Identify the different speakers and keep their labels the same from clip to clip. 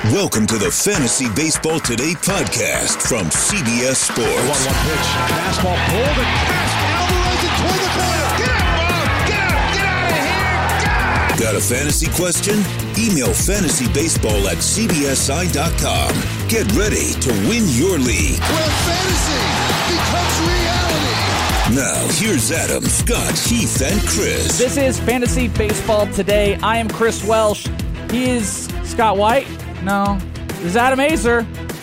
Speaker 1: Welcome to the Fantasy Baseball Today podcast from CBS Sports.
Speaker 2: 1-1 pitch. Fastball pulled and passed. Alvarez and toward the corner. Get out, Bob! Get out! Get out of here! Get out!
Speaker 1: Got a fantasy question? Email fantasybaseball@cbsi.com. Get ready to win your league.
Speaker 2: Where fantasy becomes reality.
Speaker 1: Now, here's Adam, Scott, Heath, and Chris.
Speaker 3: This is Fantasy Baseball Today. I am Chris Welsh. He is Scott White. No. There's Adam Azer.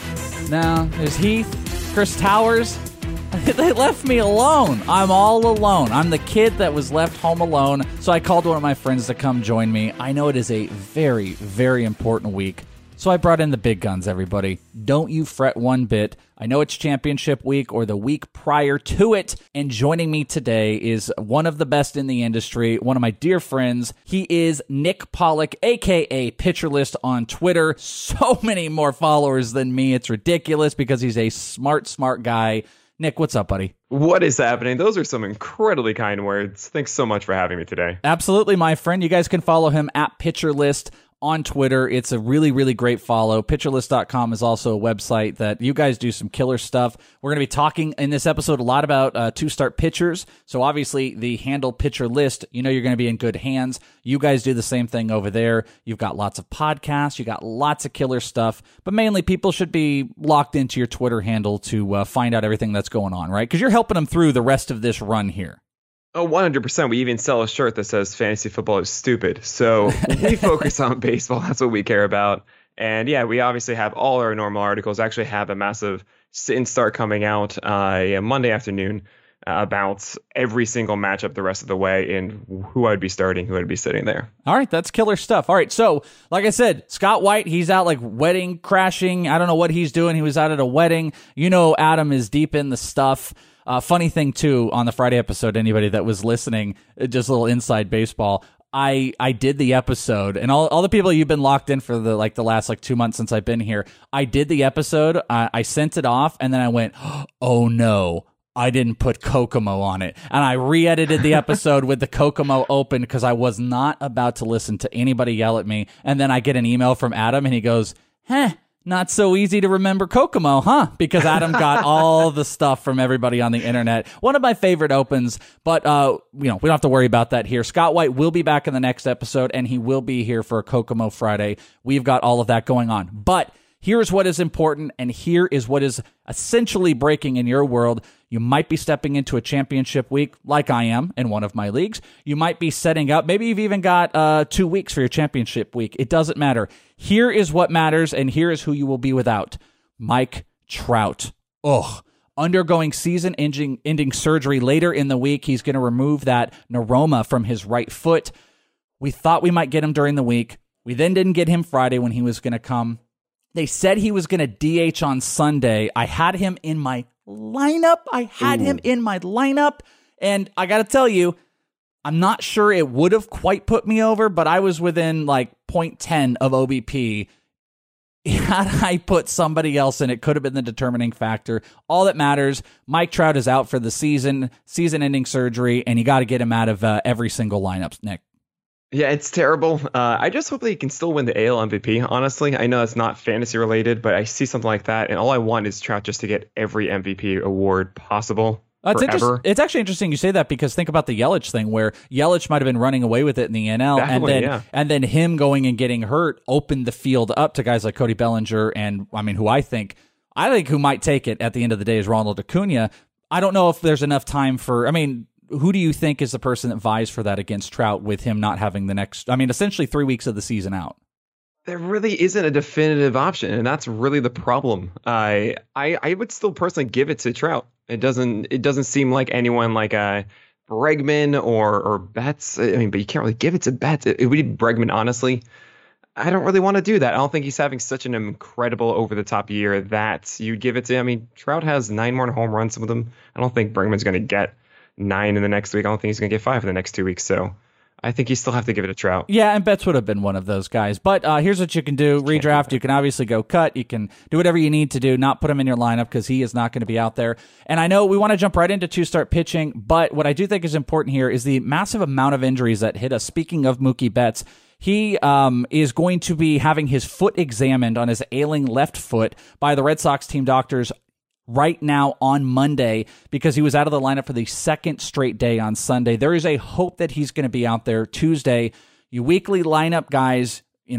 Speaker 3: No. There's Heath. Chris Towers. They left me alone. I'm all alone. I'm the kid that was left home alone. So I called one of my friends to come join me. I know it is a very, very important week. So I brought in the big guns, everybody. Don't you fret one bit. I know it's championship week or the week prior to it. And joining me today is one of the best in the industry, one of my dear friends. He is Nick Pollack, a.k.a. Pitcher List on Twitter. So many more followers than me. It's ridiculous because he's a smart guy. Nick, what's up, buddy?
Speaker 4: What is happening? Those are some incredibly kind words. Thanks so much for having me today.
Speaker 3: Absolutely, my friend. You guys can follow him at Pitcher List on Twitter. It's a really, really great follow. Pitcherlist.com is also a website that you guys do some killer stuff. We're going to be talking in this episode a lot about two-start pitchers. So obviously the handle Pitcher List, you know you're going to be in good hands. You guys do the same thing over there. You've got lots of podcasts. You got lots of killer stuff. But mainly people should be locked into your Twitter handle to find out everything that's going on, right? Because you're helping them through the rest of this run here.
Speaker 4: Oh, 100%. We even sell a shirt that says fantasy football is stupid. So we focus on baseball. That's what we care about. And yeah, we obviously have all our normal articles. Actually have a massive sit and start coming out Monday afternoon about every single matchup the rest of the way and who I'd be starting, who I'd be sitting there.
Speaker 3: All right, that's killer stuff. All right, so like I said, Scott White, he's out like wedding crashing. I don't know what he's doing. He was out at a wedding. You know, Adam is deep in the stuff. Funny thing, too, on the Friday episode, anybody that was listening, just a little inside baseball, I did the episode, and all the people you've been locked in for the last 2 months since I've been here, I did the episode, I sent it off, and then I went, oh no, I didn't put Kokomo on it. And I re-edited the episode with the Kokomo open because I was not about to listen to anybody yell at me. And then I get an email from Adam, and he goes, not so easy to remember Kokomo, huh? Because Adam got all the stuff from everybody on the internet. One of my favorite opens, but we don't have to worry about that here. Scott White will be back in the next episode, and he will be here for a Kokomo Friday. We've got all of that going on. But here's what is important, and here is what is essentially breaking in your world. You might be stepping into a championship week, like I am in one of my leagues. You might be setting up. Maybe you've even got 2 weeks for your championship week. It doesn't matter. Here is what matters, and here is who you will be without. Mike Trout. Undergoing season-ending surgery later in the week. He's going to remove that neuroma from his right foot. We thought we might get him during the week. We then didn't get him Friday when he was going to come. They said he was going to DH on Sunday. I had him in my lineup. And I got to tell you, I'm not sure it would have quite put me over, but I was within 0.10 of OBP. Had I put somebody else in, it could have been the determining factor. All that matters, Mike Trout is out for the season-ending surgery, and you got to get him out of every single lineup, Nick.
Speaker 4: Yeah, it's terrible. I just hope that he can still win the AL MVP, honestly. I know it's not fantasy related, but I see something like that, and all I want is Trout just to get every MVP award possible forever.
Speaker 3: It's actually interesting you say that because think about the Yelich thing where Yelich might have been running away with it in the NL, and then him going and getting hurt opened the field up to guys like Cody Bellinger and, who I think who might take it at the end of the day is Ronald Acuna. I don't know if there's enough time for, who do you think is the person that vies for that against Trout with him not having essentially 3 weeks of the season out?
Speaker 4: There really isn't a definitive option, and that's really the problem. I would still personally give it to Trout. It doesn't seem like anyone like Bregman or Betts. But you can't really give it to Betts. It would be Bregman, honestly. I don't really want to do that. I don't think he's having such an incredible over-the-top year that you'd give it to. Trout has 9 more home runs with him. I don't think Bregman's going to get 9 in the next week. I don't think he's going to get 5 in the next 2 weeks. So I think you still have to give it a Trout.
Speaker 3: Yeah, and Betts would have been one of those guys. But here's what you can do. Redraft, you can obviously go cut. You can do whatever you need to do, not put him in your lineup because he is not going to be out there. And I know we want to jump right into two-start pitching, but what I do think is important here is the massive amount of injuries that hit us. Speaking of Mookie Betts, he is going to be having his foot examined on his ailing left foot by the Red Sox team doctors right now on Monday because he was out of the lineup for the second straight day on Sunday. There is a hope that he's going to be out there Tuesday. You weekly lineup guys,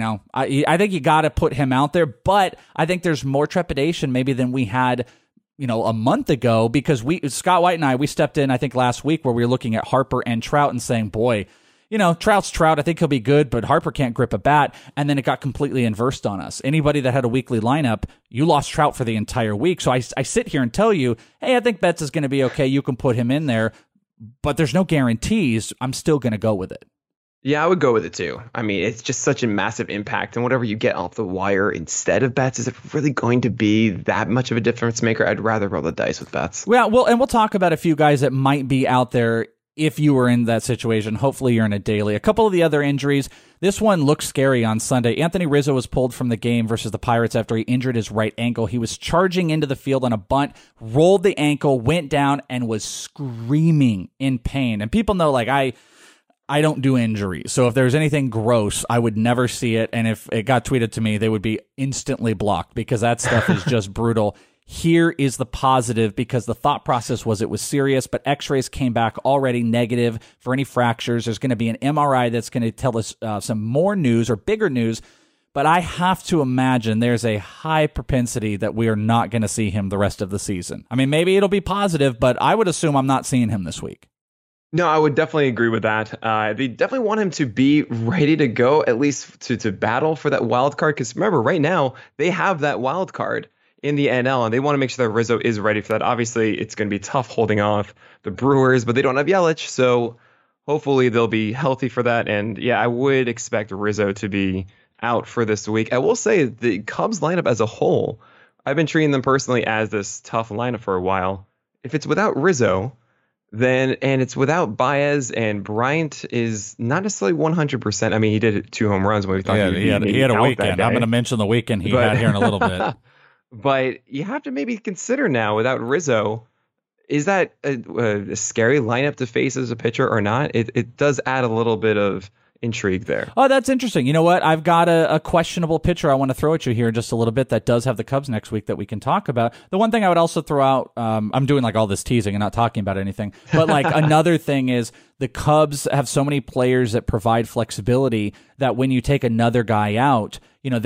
Speaker 3: I think you got to put him out there, but I think there's more trepidation maybe than we had a month ago because Scott White and I stepped in, I think last week where we were looking at Harper and Trout and saying, boy, Trout's Trout. I think he'll be good, but Harper can't grip a bat. And then it got completely inversed on us. Anybody that had a weekly lineup, you lost Trout for the entire week. So I sit here and tell you, hey, I think Betts is going to be okay. You can put him in there, but there's no guarantees. I'm still going to go with it.
Speaker 4: Yeah, I would go with it too. I mean, it's just such a massive impact. And whatever you get off the wire instead of Betts, is it really going to be that much of a difference maker? I'd rather roll the dice with Betts.
Speaker 3: Yeah, well, and we'll talk about a few guys that might be out there if you were in that situation. Hopefully you're in a daily. A couple of the other injuries. This one looks scary on Sunday. Anthony Rizzo was pulled from the game versus the Pirates after he injured his right ankle. He was charging into the field on a bunt, rolled the ankle, went down, and was screaming in pain. And people know, I don't do injuries. So if there's anything gross, I would never see it. And if it got tweeted to me, they would be instantly blocked because that stuff is just brutal. Here is the positive because the thought process was it was serious, but x-rays came back already negative for any fractures. There's going to be an MRI that's going to tell us some more news or bigger news, but I have to imagine there's a high propensity that we are not going to see him the rest of the season. I mean, maybe it'll be positive, but I would assume I'm not seeing him this week.
Speaker 4: No, I would definitely agree with that. They definitely want him to be ready to go, at least to battle for that wild card. Because remember, right now, they have that wild card in the NL, and they want to make sure that Rizzo is ready for that. Obviously, it's going to be tough holding off the Brewers, but they don't have Yelich, so hopefully they'll be healthy for that. And yeah, I would expect Rizzo to be out for this week. I will say the Cubs lineup as a whole, I've been treating them personally as this tough lineup for a while. If it's without Rizzo, and it's without Baez, and Bryant is not necessarily 100%. I mean, he did 2 home runs when we thought
Speaker 3: he had a weekend. I'm going to mention the weekend he had here in a little bit.
Speaker 4: But you have to maybe consider now without Rizzo, is that a scary lineup to face as a pitcher or not? It does add a little bit of intrigue there.
Speaker 3: Oh, that's interesting. You know what? I've got a questionable pitcher I want to throw at you here in just a little bit that does have the Cubs next week that we can talk about. The one thing I would also throw out, I'm doing all this teasing and not talking about anything, but another thing is the Cubs have so many players that provide flexibility that when you take another guy out,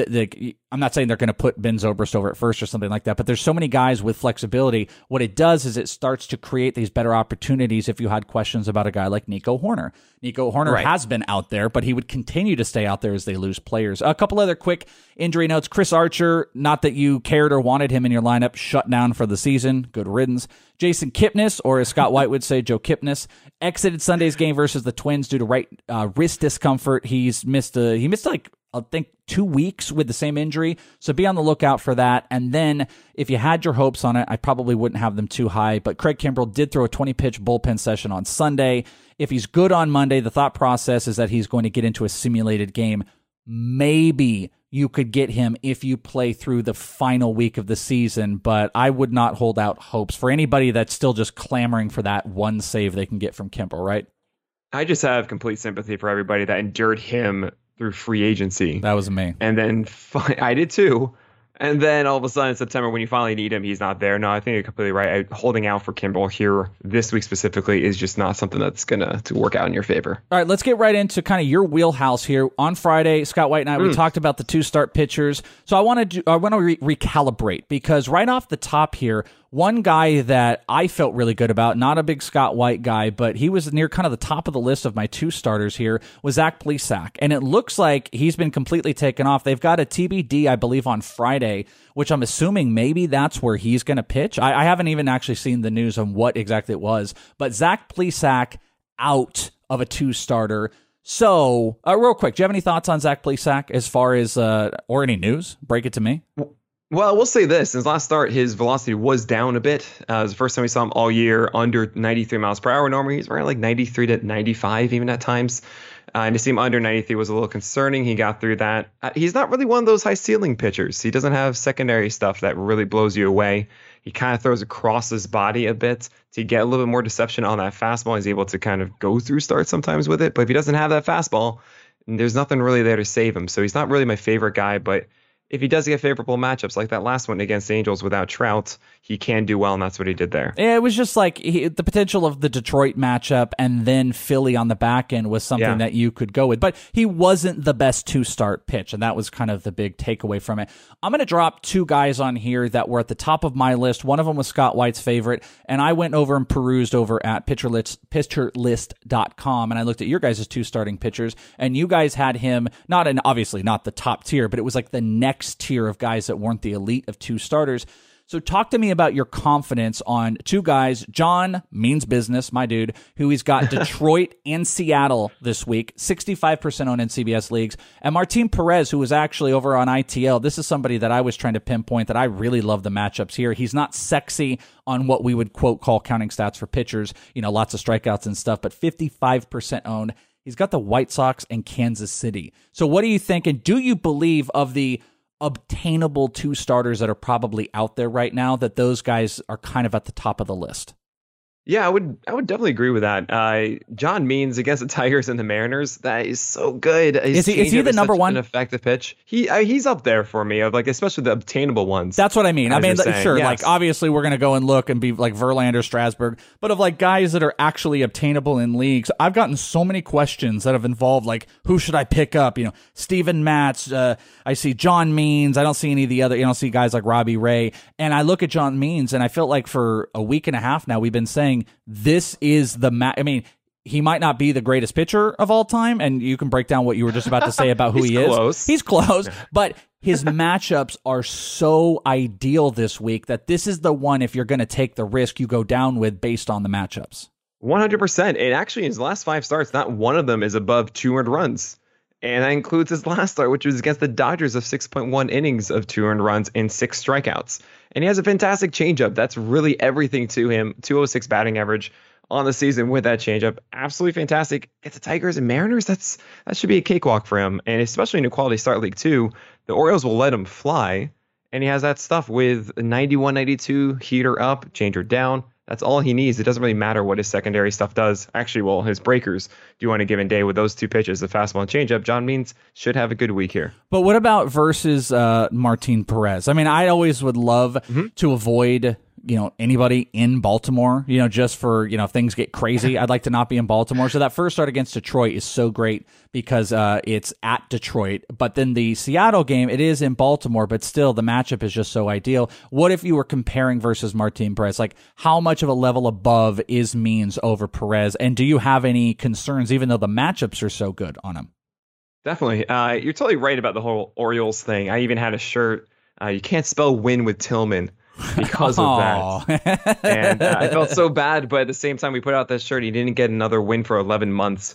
Speaker 3: I'm not saying they're going to put Ben Zobrist over at first or something like that, but there's so many guys with flexibility. What it does is it starts to create these better opportunities if you had questions about a guy like Nico Hoerner. Nico Hoerner has been out there, but he would continue to stay out there as they lose players. A couple other quick injury notes. Chris Archer, not that you cared or wanted him in your lineup, shut down for the season. Good riddance. Jason Kipnis, or as Scott White would say, Joe Kipnis, exited Sunday's game versus the Twins due to right wrist discomfort. He missed I think 2 weeks with the same injury, so be on the lookout for that. And then if you had your hopes on it, I probably wouldn't have them too high, but Craig Kimbrell did throw a 20-pitch bullpen session on Sunday. If he's good on Monday, the thought process is that he's going to get into a simulated game. Maybe you could get him if you play through the final week of the season, but I would not hold out hopes for anybody that's still just clamoring for that one save they can get from Kimbrell, right?
Speaker 4: I just have complete sympathy for everybody that endured him through free agency.
Speaker 3: That was me.
Speaker 4: And then I did too. And then all of a sudden in September, when you finally need him, he's not there. No, I think you're completely right. Holding out for Kimbrell here this week specifically is just not something that's going to work out in your favor.
Speaker 3: All right, let's get right into kind of your wheelhouse here. On Friday, Scott White and I, we talked about the 2-start pitchers. So I want to recalibrate because right off the top here, one guy that I felt really good about, not a big Scott White guy, but he was near kind of the top of the list of my 2 starters here, was Zach Plesac. And it looks like he's been completely taken off. They've got a TBD, I believe, on Friday, which I'm assuming maybe that's where he's going to pitch. I haven't even actually seen the news on what exactly it was. But Zach Plesac out of a 2-starter. So, real quick, do you have any thoughts on Zach Plesac as far as, or any news? Break it to me.
Speaker 4: Well, we'll say this. Since last start, his velocity was down a bit. It was the first time we saw him all year under 93 miles per hour. Normally, he's around 93 to 95 even at times. And to see him under 93 was a little concerning. He got through that. He's not really one of those high ceiling pitchers. He doesn't have secondary stuff that really blows you away. He kind of throws across his body a bit to get a little bit more deception on that fastball. He's able to kind of go through starts sometimes with it. But if he doesn't have that fastball, there's nothing really there to save him. So he's not really my favorite guy, but if he does get favorable matchups like that last one against the Angels without Trout, he can do well, and that's what he did there.
Speaker 3: Yeah, it was just like the potential of the Detroit matchup and then Philly on the back end was something that you could go with. But he wasn't the best two-start pitch, and that was kind of the big takeaway from it. I'm going to drop two guys on here that were at the top of my list. One of them was Scott White's favorite, and I went over and perused over at pitcherlist.com, and I looked at your guys' two starting pitchers, and you guys had him, obviously not the top tier, but it was like the next tier of guys that weren't the elite of two starters. So talk to me about your confidence on two guys. John means business, my dude, who he's got Detroit and Seattle this week, 65% owned in CBS leagues. And Martin Perez, who was actually over on ITL. This is somebody that I was trying to pinpoint that I really love the matchups here. He's not sexy on what we would quote call counting stats for pitchers, lots of strikeouts and stuff, but 55% owned. He's got the White Sox and Kansas City. So what do you think? And do you believe of the obtainable two starters that are probably out there right now, that those guys are kind of at the top of the list?
Speaker 4: Yeah, I would definitely agree with that. John Means against the Tigers and the Mariners, that is so good.
Speaker 3: Is he the number one?
Speaker 4: An effective pitch. He's up there for me, of especially the obtainable ones.
Speaker 3: That's what I mean. Sure, yes. Obviously we're gonna go and look and be like Verlander, Strasburg, but of guys that are actually obtainable in leagues. I've gotten so many questions that have involved who should I pick up? Steven Matz. I see John Means. I don't see any of the other. I don't see guys like Robbie Ray. And I look at John Means, and I feel like for a week and a half now we've been saying this is the he might not be the greatest pitcher of all time, and you can break down what you were just about to say about who he is. He's close, but his matchups are so ideal this week that this is the one, if you're going to take the risk, you go down with based on the matchups.
Speaker 4: 100%. And actually, in his last 5 starts, not one of them is above 2 earned runs. And that includes his last start, which was against the Dodgers of 6.1 innings of 2 earned runs and 6 strikeouts. And he has a fantastic changeup. That's really everything to him. 206 batting average on the season with that changeup. Absolutely fantastic. It's the Tigers and Mariners. That should be a cakewalk for him. And especially in a quality start league too, the Orioles will let him fly. And he has that stuff with 91, 92, heater up, changer down. That's all he needs. It doesn't really matter what his secondary stuff does. Actually, his breakers do on a given day with those two pitches, the fastball and changeup. John Means should have a good week here.
Speaker 3: But what about versus Martin Perez? I always would love to avoid anybody in Baltimore, just for, if things get crazy, I'd like to not be in Baltimore. So that first start against Detroit is so great because it's at Detroit. But then the Seattle game, it is in Baltimore, but still the matchup is just so ideal. What if you were comparing versus Martin Perez? How much of a level above is Means over Perez? And do you have any concerns, even though the matchups are so good on him?
Speaker 4: Definitely. You're totally right about the whole Orioles thing. I even had a shirt. You can't spell win with Tillman because of that. And I felt so bad, but at the same time we put out this shirt, he didn't get another win for 11 months.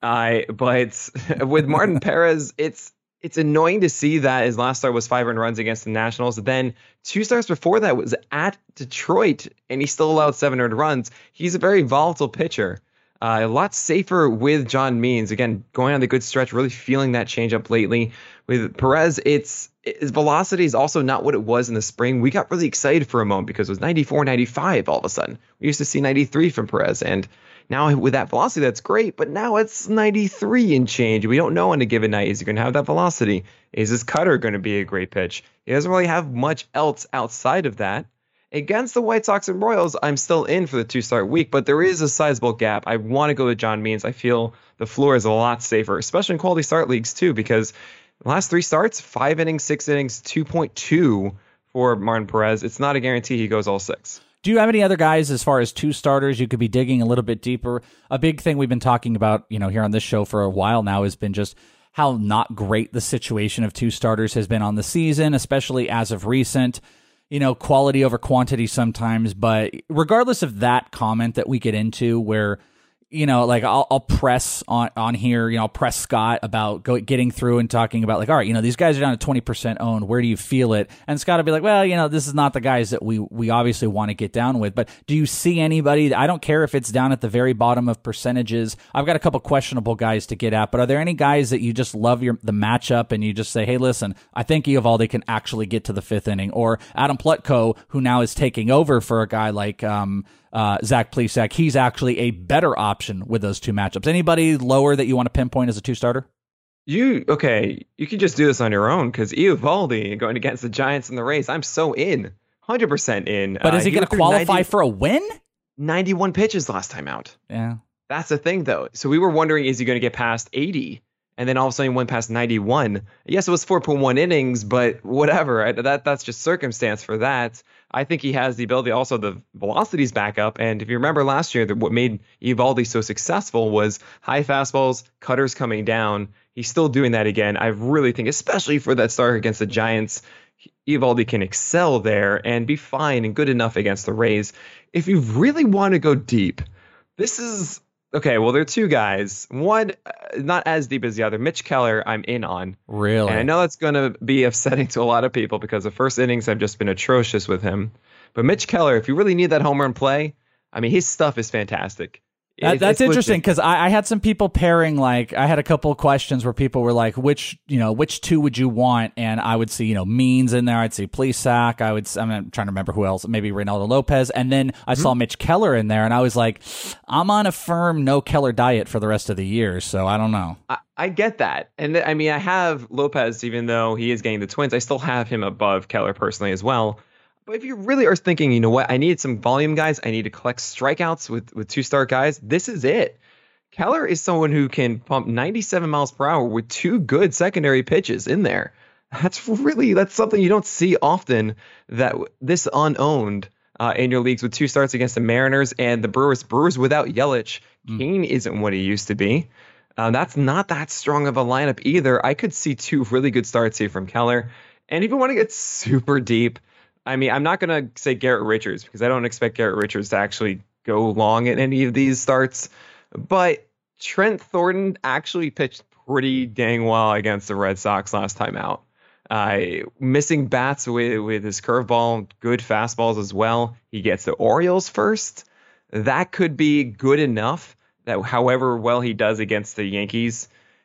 Speaker 4: But with Martin Perez, it's annoying to see that his last start was 5 earned runs against the Nationals. Then 2 starts before that was at Detroit, and he still allowed 7 earned runs. He's a very volatile pitcher. A lot safer with John Means. Again, going on the good stretch, really feeling that changeup lately. With Perez, his velocity is also not what it was in the spring. We got really excited for a moment because it was 94, 95 all of a sudden. We used to see 93 from Perez, and now with that velocity, that's great, but now it's 93 and change. We don't know on a given night, is he going to have that velocity? Is his cutter going to be a great pitch? He doesn't really have much else outside of that. Against the White Sox and Royals, I'm still in for the 2-start week, but there is a sizable gap. I want to go to John Means. I feel the floor is a lot safer, especially in quality start leagues too, because the last 3 starts, 5 innings, 6 innings, 2.2 for Martin Perez. It's not a guarantee he goes all 6.
Speaker 3: Do you have any other guys as far as 2 starters you could be digging a little bit deeper? A big thing we've been talking about, here on this show for a while now has been just how not great the situation of 2 starters has been on the season, especially as of recent. Quality over quantity sometimes, but regardless of that comment that we get into where you know, like I'll press on here, you know, I'll press Scott about getting through and talking about like, all right, you know, these guys are down to 20% owned. Where do you feel it? And Scott will be like, well, you know, this is not the guys that we obviously want to get down with. But do you see anybody? I don't care if it's down at the very bottom of percentages. I've got a couple questionable guys to get at, but are there any guys that you just love the matchup and you just say, hey, listen, I think Eovaldi can actually get to the 5th inning, or Adam Plutko, who now is taking over for a guy like Zach Plesac, he's actually a better option with those two matchups. Anybody lower that you want to pinpoint as a 2-starter?
Speaker 4: You can just do this on your own, because Eovaldi going against the Giants and the Rays, I'm so in, 100% in.
Speaker 3: But is he going to qualify for a win?
Speaker 4: 91 pitches last time out.
Speaker 3: Yeah.
Speaker 4: That's the thing, though. So we were wondering, is he going to get past 80? And then all of a sudden he went past 91. Yes, it was 4.1 innings, but whatever. That's just circumstance for that. I think he has the ability. Also, the velocity's back up. And if you remember last year, what made Eovaldi so successful was high fastballs, cutters coming down. He's still doing that again. I really think, especially for that start against the Giants, Eovaldi can excel there and be fine and good enough against the Rays. If you really want to go deep, this is... Okay, well, there are two guys. One, not as deep as the other. Mitch Keller, I'm in on.
Speaker 3: Really?
Speaker 4: And I know that's going to be upsetting to a lot of people because the first innings have just been atrocious with him. But Mitch Keller, if you really need that home run play, I mean, his stuff is fantastic.
Speaker 3: That's interesting, because I had some people pairing, like, I had a couple of questions where people were like, which two would you want? And I would see, you know, Means in there. I'd see Plesac. I'm trying to remember who else, maybe Reynaldo Lopez. And then I saw Mitch Keller in there, and I was like, I'm on a firm no Keller diet for the rest of the year, so I don't know.
Speaker 4: I get that. And I mean, I have Lopez, even though he is getting the Twins, I still have him above Keller personally as well. But if you really are thinking, you know what, I need some volume guys, I need to collect strikeouts with 2-star guys, this is it. Keller is someone who can pump 97 miles per hour with 2 good secondary pitches in there. That's something you don't see often, that this unowned in your leagues with 2 starts against the Mariners and the Brewers. Brewers without Yelich. Kane isn't what he used to be. That's not that strong of a lineup either. I could see 2 really good starts here from Keller. And if you want to get super deep, I mean, I'm not going to say Garrett Richards, because I don't expect Garrett Richards to actually go long in any of these starts. But Trent Thornton actually pitched pretty dang well against the Red Sox last time out. Missing bats with his curveball, good fastballs as well. He gets the Orioles first. That could be good enough that however well he does against the Yankees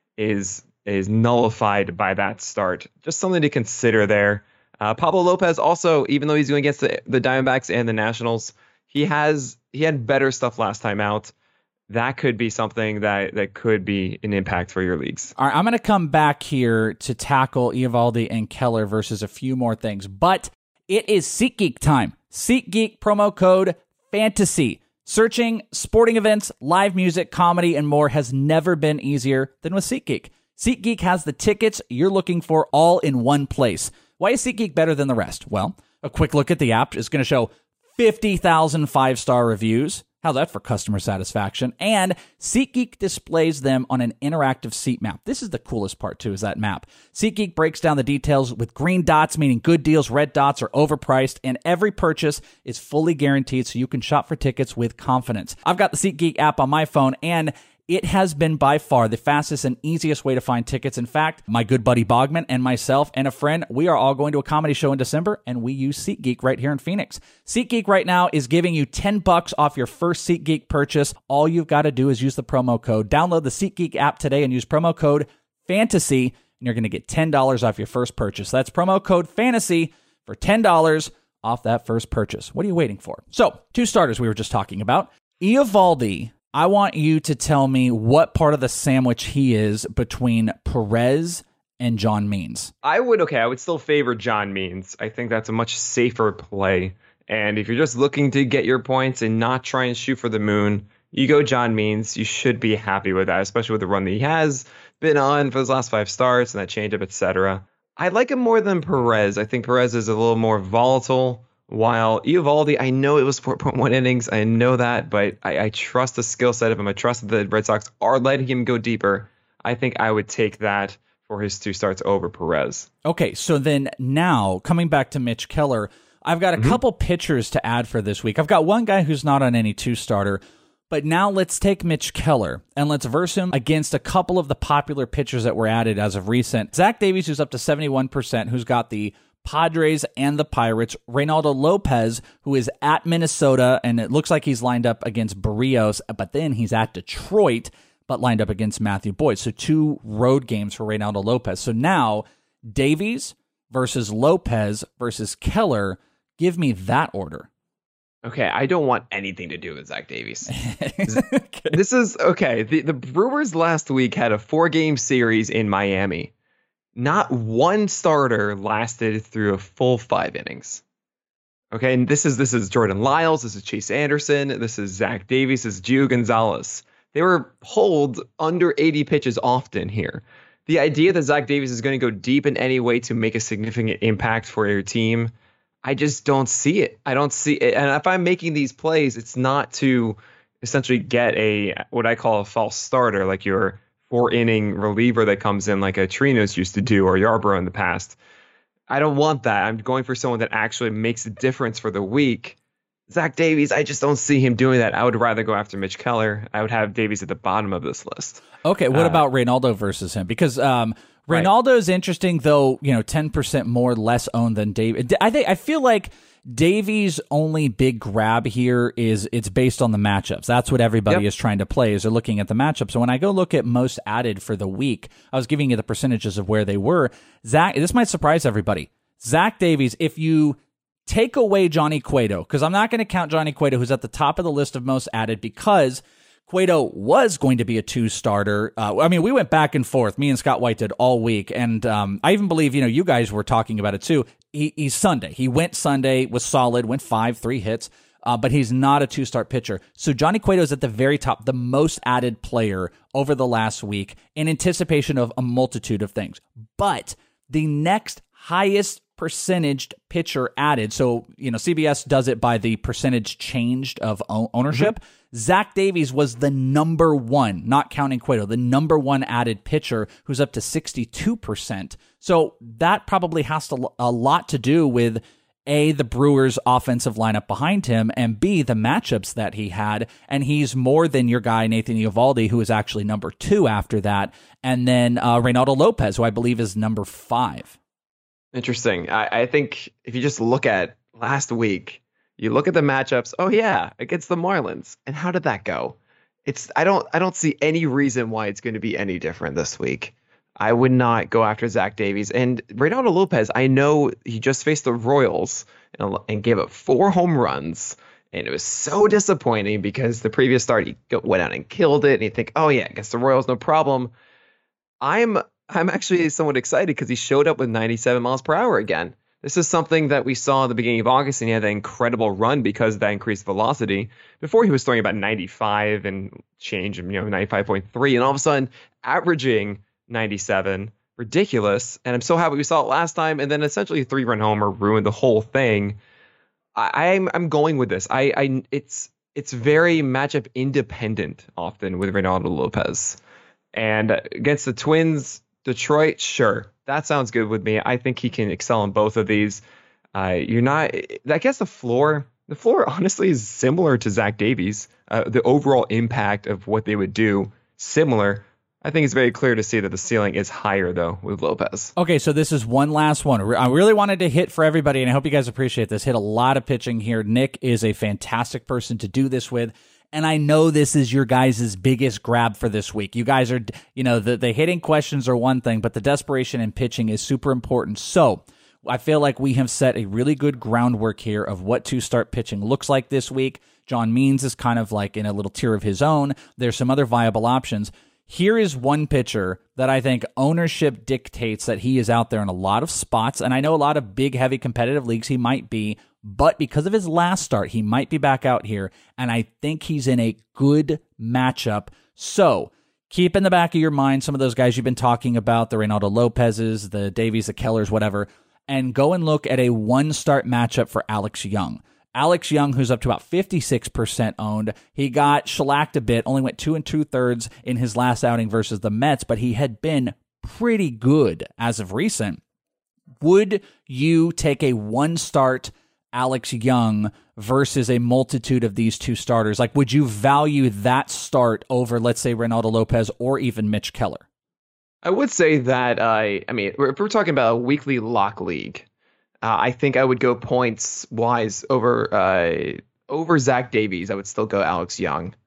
Speaker 4: is nullified by that start. Just something to consider there. Pablo Lopez also, even though he's going against the Diamondbacks and the Nationals, he had better stuff last time out. That could be something that could be an impact for your leagues.
Speaker 3: All right, I'm going to come back here to tackle Eovaldi and Keller versus a few more things, but it is SeatGeek time. SeatGeek promo code FANTASY. Searching sporting events, live music, comedy, and more has never been easier than with SeatGeek. SeatGeek has the tickets you're looking for all in one place. Why is SeatGeek better than the rest? Well, a quick look at the app is going to show 50,000 5-star reviews. How's that for customer satisfaction? And SeatGeek displays them on an interactive seat map. This is the coolest part, too, is that map. SeatGeek breaks down the details with green dots, meaning good deals, red dots are overpriced, and every purchase is fully guaranteed so you can shop for tickets with confidence. I've got the SeatGeek app on my phone, and it has been by far the fastest and easiest way to find tickets. In fact, my good buddy Bogman and myself and a friend, we are all going to a comedy show in December, and we use SeatGeek right here in Phoenix. SeatGeek right now is giving you $10 off your first SeatGeek purchase. All you've got to do is use the promo code. Download the SeatGeek app today and use promo code FANTASY, and you're going to get $10 off your first purchase. That's promo code FANTASY for $10 off that first purchase. What are you waiting for? So, 2 starters we were just talking about. Eovaldi, I want you to tell me what part of the sandwich he is between Perez and John Means.
Speaker 4: I would still favor John Means. I think that's a much safer play. And if you're just looking to get your points and not try and shoot for the moon, you go John Means. You should be happy with that, especially with the run that he has been on for his last 5 starts and that changeup, etc. I like him more than Perez. I think Perez is a little more volatile. While Eovaldi, I know it was 4.1 innings. I know that, but I trust the skill set of him. I trust that the Red Sox are letting him go deeper. I think I would take that for his 2 starts over Perez.
Speaker 3: Okay, so then now, coming back to Mitch Keller, I've got a couple pitchers to add for this week. I've got one guy who's not on any 2-starter, But now let's take Mitch Keller and let's verse him against a couple of the popular pitchers that were added as of recent. Zach Davies, who's up to 71%, who's got the Padres and the Pirates. Reynaldo Lopez, who is at Minnesota, and it looks like he's lined up against Barrios, but then he's at Detroit, but lined up against Matthew Boyd. So 2 road games for Reynaldo Lopez. So now Davies versus Lopez versus Keller. Give me that order.
Speaker 4: Okay, I don't want anything to do with Zach Davies. Okay. This is okay. The Brewers last week had a 4-game series in Miami. Not one starter lasted through a full 5 innings. Okay, and this is Jordan Lyles, this is Chase Anderson, this is Zach Davies, this is Gio Gonzalez. They were pulled under 80 pitches often here. The idea that Zach Davies is going to go deep in any way to make a significant impact for your team, I just don't see it. I don't see it. And if I'm making these plays, it's not to essentially get what I call a false starter, like your 4-inning reliever that comes in like a Trinos used to do or Yarbrough in the past. I don't want that. I'm going for someone that actually makes a difference for the week. Zach Davies, I just don't see him doing that. I would rather go after Mitch Keller. I would have Davies at the bottom of this list.
Speaker 3: Okay, what about Reynaldo versus him? Because Reynaldo is interesting, though, 10% more less owned than Davies. I feel like Davies' only big grab here is it's based on the matchups. That's what everybody is trying to play, is they're looking at the matchups. So when I go look at most added for the week, I was giving you the percentages of where they were. This might surprise everybody. Zach Davies, if you take away Johnny Cueto, because I'm not going to count Johnny Cueto, who's at the top of the list of most added, because Cueto was going to be a 2-starter. We went back and forth. Me and Scott White did all week. And I even believe, you guys were talking about it too. He's Sunday. He went Sunday, was solid, went 3 hits, but he's not a 2-start pitcher. So Johnny Cueto is at the very top, the most added player over the last week in anticipation of a multitude of things. But the next highest percentaged pitcher added, so CBS does it by the percentage changed of ownership. Zach Davies was the number 1, not counting Cueto, the number 1 added pitcher, who's up to 62%. So that probably has a lot to do with A, the Brewers' offensive lineup behind him, and B, the matchups that he had. And he's more than your guy, Nathan Eovaldi, who is actually number 2 after that. And then Reynaldo Lopez, who I believe is number 5.
Speaker 4: Interesting. I think if you just look at last week, you look at the matchups. Oh yeah, against the Marlins, and how did that go? I don't see any reason why it's going to be any different this week. I would not go after Zach Davies and Reynaldo Lopez. I know he just faced the Royals and gave up 4 home runs, and it was so disappointing because the previous start he went out and killed it, and you think, oh yeah, against the Royals, no problem. I'm actually somewhat excited because he showed up with 97 miles per hour again. This is something that we saw at the beginning of August, and he had that incredible run because of that increased velocity. Before, he was throwing about 95 and change, 95.3, and all of a sudden averaging 97. Ridiculous. And I'm so happy we saw it last time, and then essentially a 3-run homer ruined the whole thing. I'm going with this. It's very matchup independent often with Reynaldo Lopez. And against the Twins, Detroit, sure, that sounds good with me. I think he can excel in both of these. I guess the floor honestly is similar to Zach Davies. The overall impact of what they would do, similar. I think it's very clear to see that the ceiling is higher, though, with Lopez.
Speaker 3: Okay, so this is one last one. I really wanted to hit for everybody, and I hope you guys appreciate this. Hit a lot of pitching here. Nick is a fantastic person to do this with. And I know this is your guys' biggest grab for this week. You guys are, the hitting questions are one thing, but the desperation in pitching is super important. So I feel like we have set a really good groundwork here of what 2-start pitching looks like this week. John Means is kind of like in a little tier of his own. There's some other viable options. Here is one pitcher that I think ownership dictates that he is out there in a lot of spots. And I know a lot of big, heavy competitive leagues he might be, but because of his last start, he might be back out here. And I think he's in a good matchup. So keep in the back of your mind some of those guys you've been talking about, the Reynaldo Lopez's, the Davies, the Kellers, whatever, and go and look at a 1-start matchup for Alex Young. Alex Young, who's up to about 56% owned, he got shellacked a bit, only went 2 2/3 in his last outing versus the Mets, but he had been pretty good as of recent. Would you take a 1-start Alex Young versus a multitude of these two starters? Like, would you value that start over, let's say, Reynaldo Lopez or even Mitch Keller?
Speaker 4: I would say that, I mean, if we're talking about a weekly lock league, I think I would go points wise over Zach Davies. I would still go Alex Young,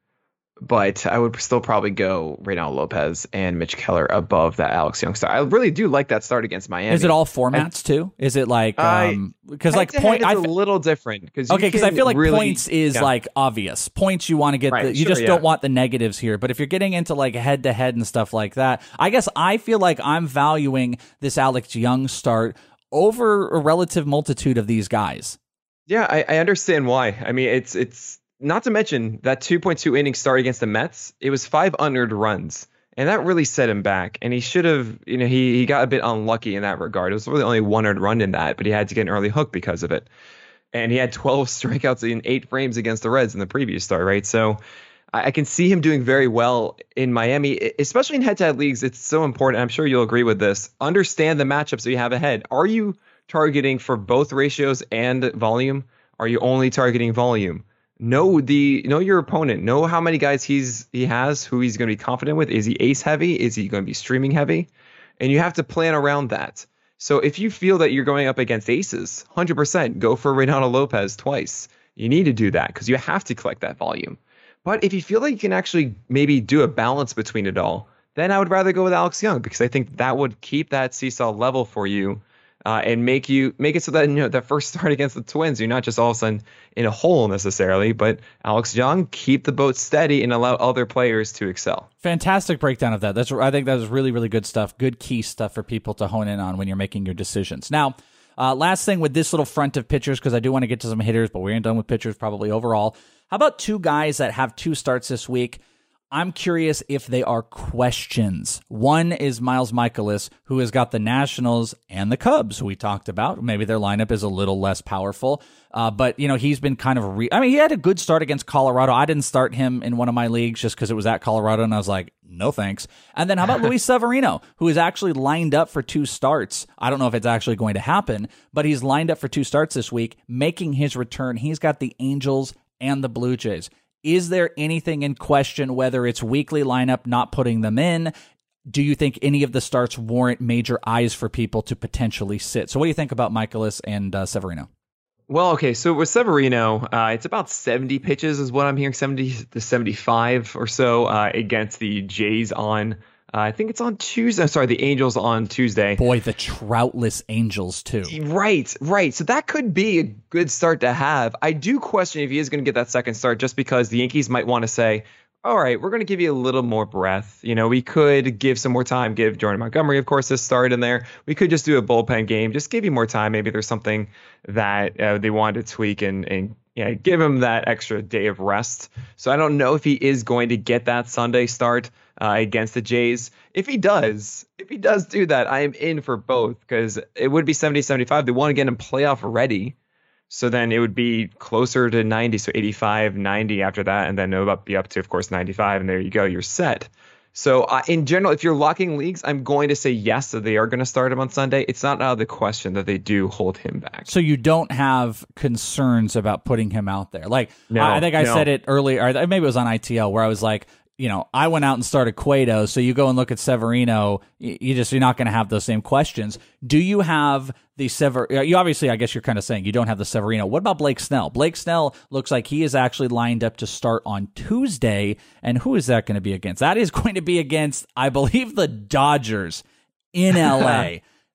Speaker 4: but I would still probably go Reynaldo Lopez and Mitch Keller above that Alex Young start. I really do like that start against Miami.
Speaker 3: Is it all formats too? Is it like because like point?
Speaker 4: It's a little different because
Speaker 3: I feel like points is like obvious. Points you want to get you just don't want the negatives here. But if you're getting into like head to head and stuff like that, I guess I feel like I'm valuing this Alex Young start over a relative multitude of these guys.
Speaker 4: Yeah, I understand why. I mean, it's not to mention that 2.2 inning start against the Mets. It was 5 unearned runs, and that really set him back. And he should have, he got a bit unlucky in that regard. It was really only 1 earned run in that, but he had to get an early hook because of it. And he had 12 strikeouts in 8 frames against the Reds in the previous start, right? So I can see him doing very well in Miami, especially in head-to-head leagues. It's so important. I'm sure you'll agree with this. Understand the matchups that you have ahead. Are you targeting for both ratios and volume? Are you only targeting volume? Know your opponent. Know how many guys he has, who he's going to be confident with. Is he ace heavy? Is he going to be streaming heavy? And you have to plan around that. So if you feel that you're going up against aces, 100% go for Reynaldo Lopez twice. You need to do that because you have to collect that volume. But if you feel like you can actually maybe do a balance between it all, then I would rather go with Alex Young because I think that would keep that seesaw level for you and make it so that that first start against the Twins, you're not just all of a sudden in a hole necessarily, but Alex Young, keep the boat steady and allow other players to excel. Fantastic
Speaker 3: breakdown of that. I think that was really, really good stuff. Good key stuff for people to hone in on when you're making your decisions. Now, last thing with this little front of pitchers, because I do want to get to some hitters, but we ain't done with pitchers probably overall. How about 2 guys that have 2 starts this week? I'm curious if they are questions. One is Miles Mikolas, who has got the Nationals and the Cubs, who we talked about. Maybe their lineup is a little less powerful. But, he's been kind of he had a good start against Colorado. I didn't start him in one of my leagues just because it was at Colorado, and I was like, no thanks. And then how about Luis Severino, who is actually lined up for 2 starts? I don't know if it's actually going to happen, but he's lined up for 2 starts this week, making his return. He's got the Angels and the Blue Jays. Is there anything in question, whether it's weekly lineup, not putting them in? Do you think any of the starts warrant major eyes for people to potentially sit? So what do you think about Mikolas and Severino?
Speaker 4: Well, okay, so with Severino, it's about 70 pitches is what I'm hearing, 70 to 75 or so against the Jays on I think it's on Tuesday. I'm sorry, the Angels on Tuesday.
Speaker 3: Boy, the Troutless Angels, too.
Speaker 4: Right. So that could be a good start to have. I do question if he is going to get that second start just because the Yankees might want to say, all right, we're going to give you a little more breath. We could give some more time, give Jordan Montgomery, of course, a start in there. We could just do a bullpen game, just give you more time. Maybe there's something that they wanted to tweak and give him that extra day of rest. So I don't know if he is going to get that Sunday start against the Jays. If he does do that, I am in for both because it would be 70-75. They want to get him playoff ready. So then it would be closer to 90, so 85, 90 after that, and then it would be up to, of course, 95, and there you go, you're set. So in general, if you're locking leagues, I'm going to say yes, that they are going to start him on Sunday. It's not out of the question that they do hold him back.
Speaker 3: So you don't have concerns about putting him out there? I think I said it earlier, or maybe it was on ITL, where I was like, I went out and started Cueto, so you go and look at Severino, you're not going to have those same questions. Do you have the you obviously, I guess you're kind of saying you don't have the Severino. What about Blake Snell? Blake Snell looks like he is actually lined up to start on Tuesday, and who is that going to be against? That is going to be against, I believe, the Dodgers in LA.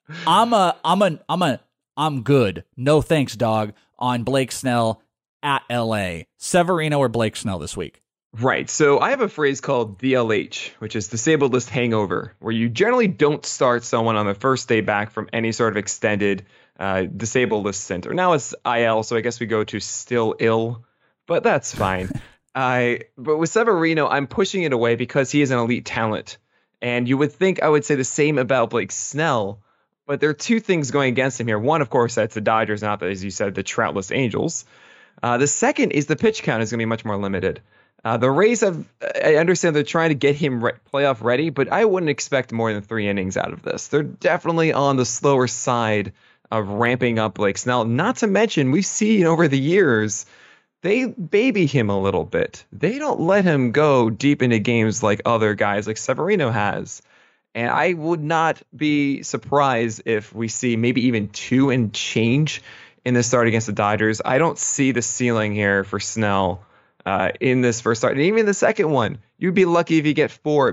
Speaker 3: I'm good. No thanks, dog, on Blake Snell at LA. Severino or Blake Snell this week?
Speaker 4: Right. So I have a phrase called DLH, which is disabled list hangover, where you generally don't start someone on the first day back from any sort of extended disabled list center. Now it's IL, so I guess we go to still ill, but that's fine. But with Severino, I'm pushing it away because he is an elite talent. And you would think I would say the same about Blake Snell, but there are 2 things going against him here. One, of course, that's the Dodgers, not, as you said, the Troutless Angels. The second is the pitch count is going to be much more limited. The Rays I understand they're trying to get him playoff ready, but I wouldn't expect more than 3 innings out of this. They're definitely on the slower side of ramping up Blake Snell. Not to mention, we've seen over the years they baby him a little bit. They don't let him go deep into games like other guys like Severino has. And I would not be surprised if we see maybe even 2 and change in the start against the Dodgers. I don't see the ceiling here for Snell in this first start. And even the second one, you'd be lucky if you get 4.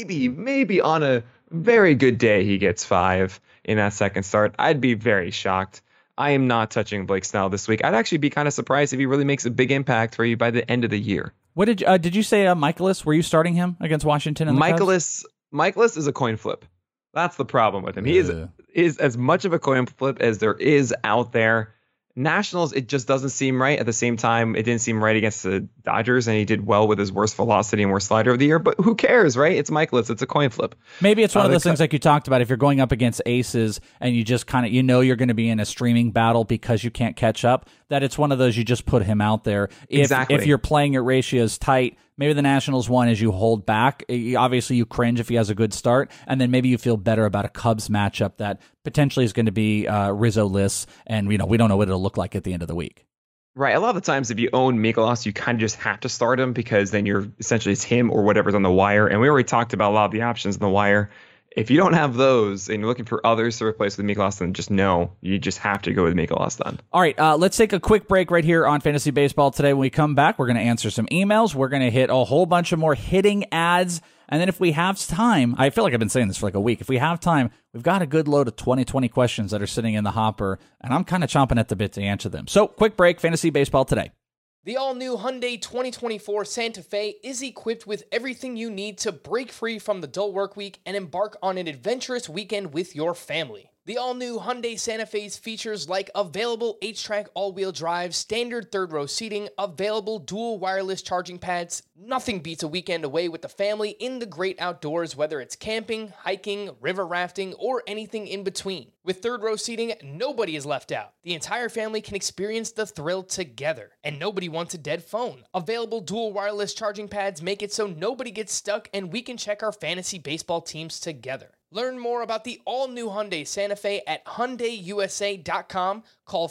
Speaker 4: Maybe on a very good day he gets 5 in that second start. I'd be very shocked. I am not touching Blake Snell this week. I'd actually be kind of surprised if he really makes a big impact for you by the end of the year.
Speaker 3: What did you say, Michaelis? Were you starting him against Washington and the Cubs?
Speaker 4: Michaelis is a coin flip. That's the problem with him. He is as much of a coin flip as there is out there. Nationals, it just doesn't seem right. At the same time, it didn't seem right against the Dodgers, and he did well with his worst velocity and worst slider of the year. But who cares, right? It's Michaelis. It's a coin flip.
Speaker 3: Maybe it's one of those things like you talked about. If you're going up against aces and you just kind of, you're going to be in a streaming battle because you can't catch up, that it's one of those you just put him out there. If you're playing your ratios tight, maybe the Nationals one is you hold back. Obviously, you cringe if he has a good start, and then maybe you feel better about a Cubs matchup that potentially is going to be Rizzo-less, and we don't know what it'll look like at the end of the week.
Speaker 4: Right. A lot of the times, if you own Mikolas, you kind of just have to start him because then you're essentially it's him or whatever's on the wire. And we already talked about a lot of the options on the wire. If you don't have those and you're looking for others to replace with Mikolas, then you just have to go with Mikolas then.
Speaker 3: All right, let's take a quick break right here on Fantasy Baseball today. When we come back, we're going to answer some emails. We're going to hit a whole bunch of more hitting ads. And then if we have time, I feel like I've been saying this for like a week. If we have time, we've got a good load of 2020 questions that are sitting in the hopper, and I'm kind of chomping at the bit to answer them. So quick break, Fantasy Baseball today.
Speaker 5: The all-new Hyundai 2024 Santa Fe is equipped with everything you need to break free from the dull work week and embark on an adventurous weekend with your family. The all-new Hyundai Santa Fe's features like available H-Track all-wheel drive, standard third-row seating, available dual wireless charging pads. Nothing beats a weekend away with the family in the great outdoors, whether it's camping, hiking, river rafting, or anything in between. With third-row seating, nobody is left out. The entire family can experience the thrill together, and nobody wants a dead phone. Available dual wireless charging pads make it so nobody gets stuck, and we can check our fantasy baseball teams together. Learn more about the all-new Hyundai Santa Fe at HyundaiUSA.com. Call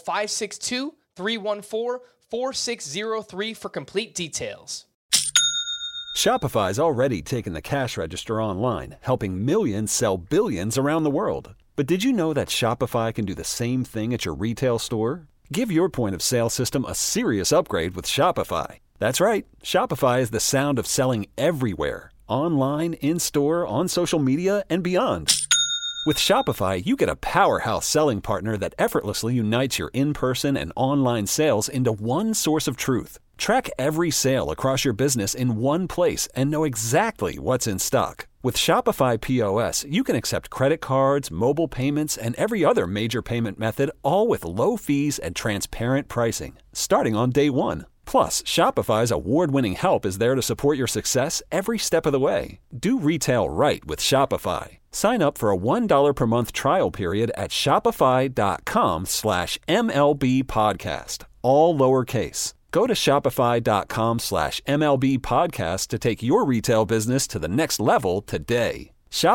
Speaker 5: 562-314-4603 for complete details.
Speaker 6: Shopify's already taken the cash register online, helping millions sell billions around the world. But did you know that Shopify can do the same thing at your retail store? Give your point-of-sale system a serious upgrade with Shopify. That's right. Shopify is the sound of selling everywhere. Online, in-store, on social media, and beyond. With Shopify, you get a powerhouse selling partner that effortlessly unites your in-person and online sales into one source of truth. Track every sale across your business in one place and know exactly what's in stock. With Shopify POS, you can accept credit cards, mobile payments, and every other major payment method, all with low fees and transparent pricing, starting on day one. Plus, Shopify's award-winning help is there to support your success every step of the way. Do retail right with Shopify. Sign up for a $1 per month trial period at shopify.com/MLB podcast, all lowercase. Go to shopify.com/MLB podcast to take your retail business to the next level today.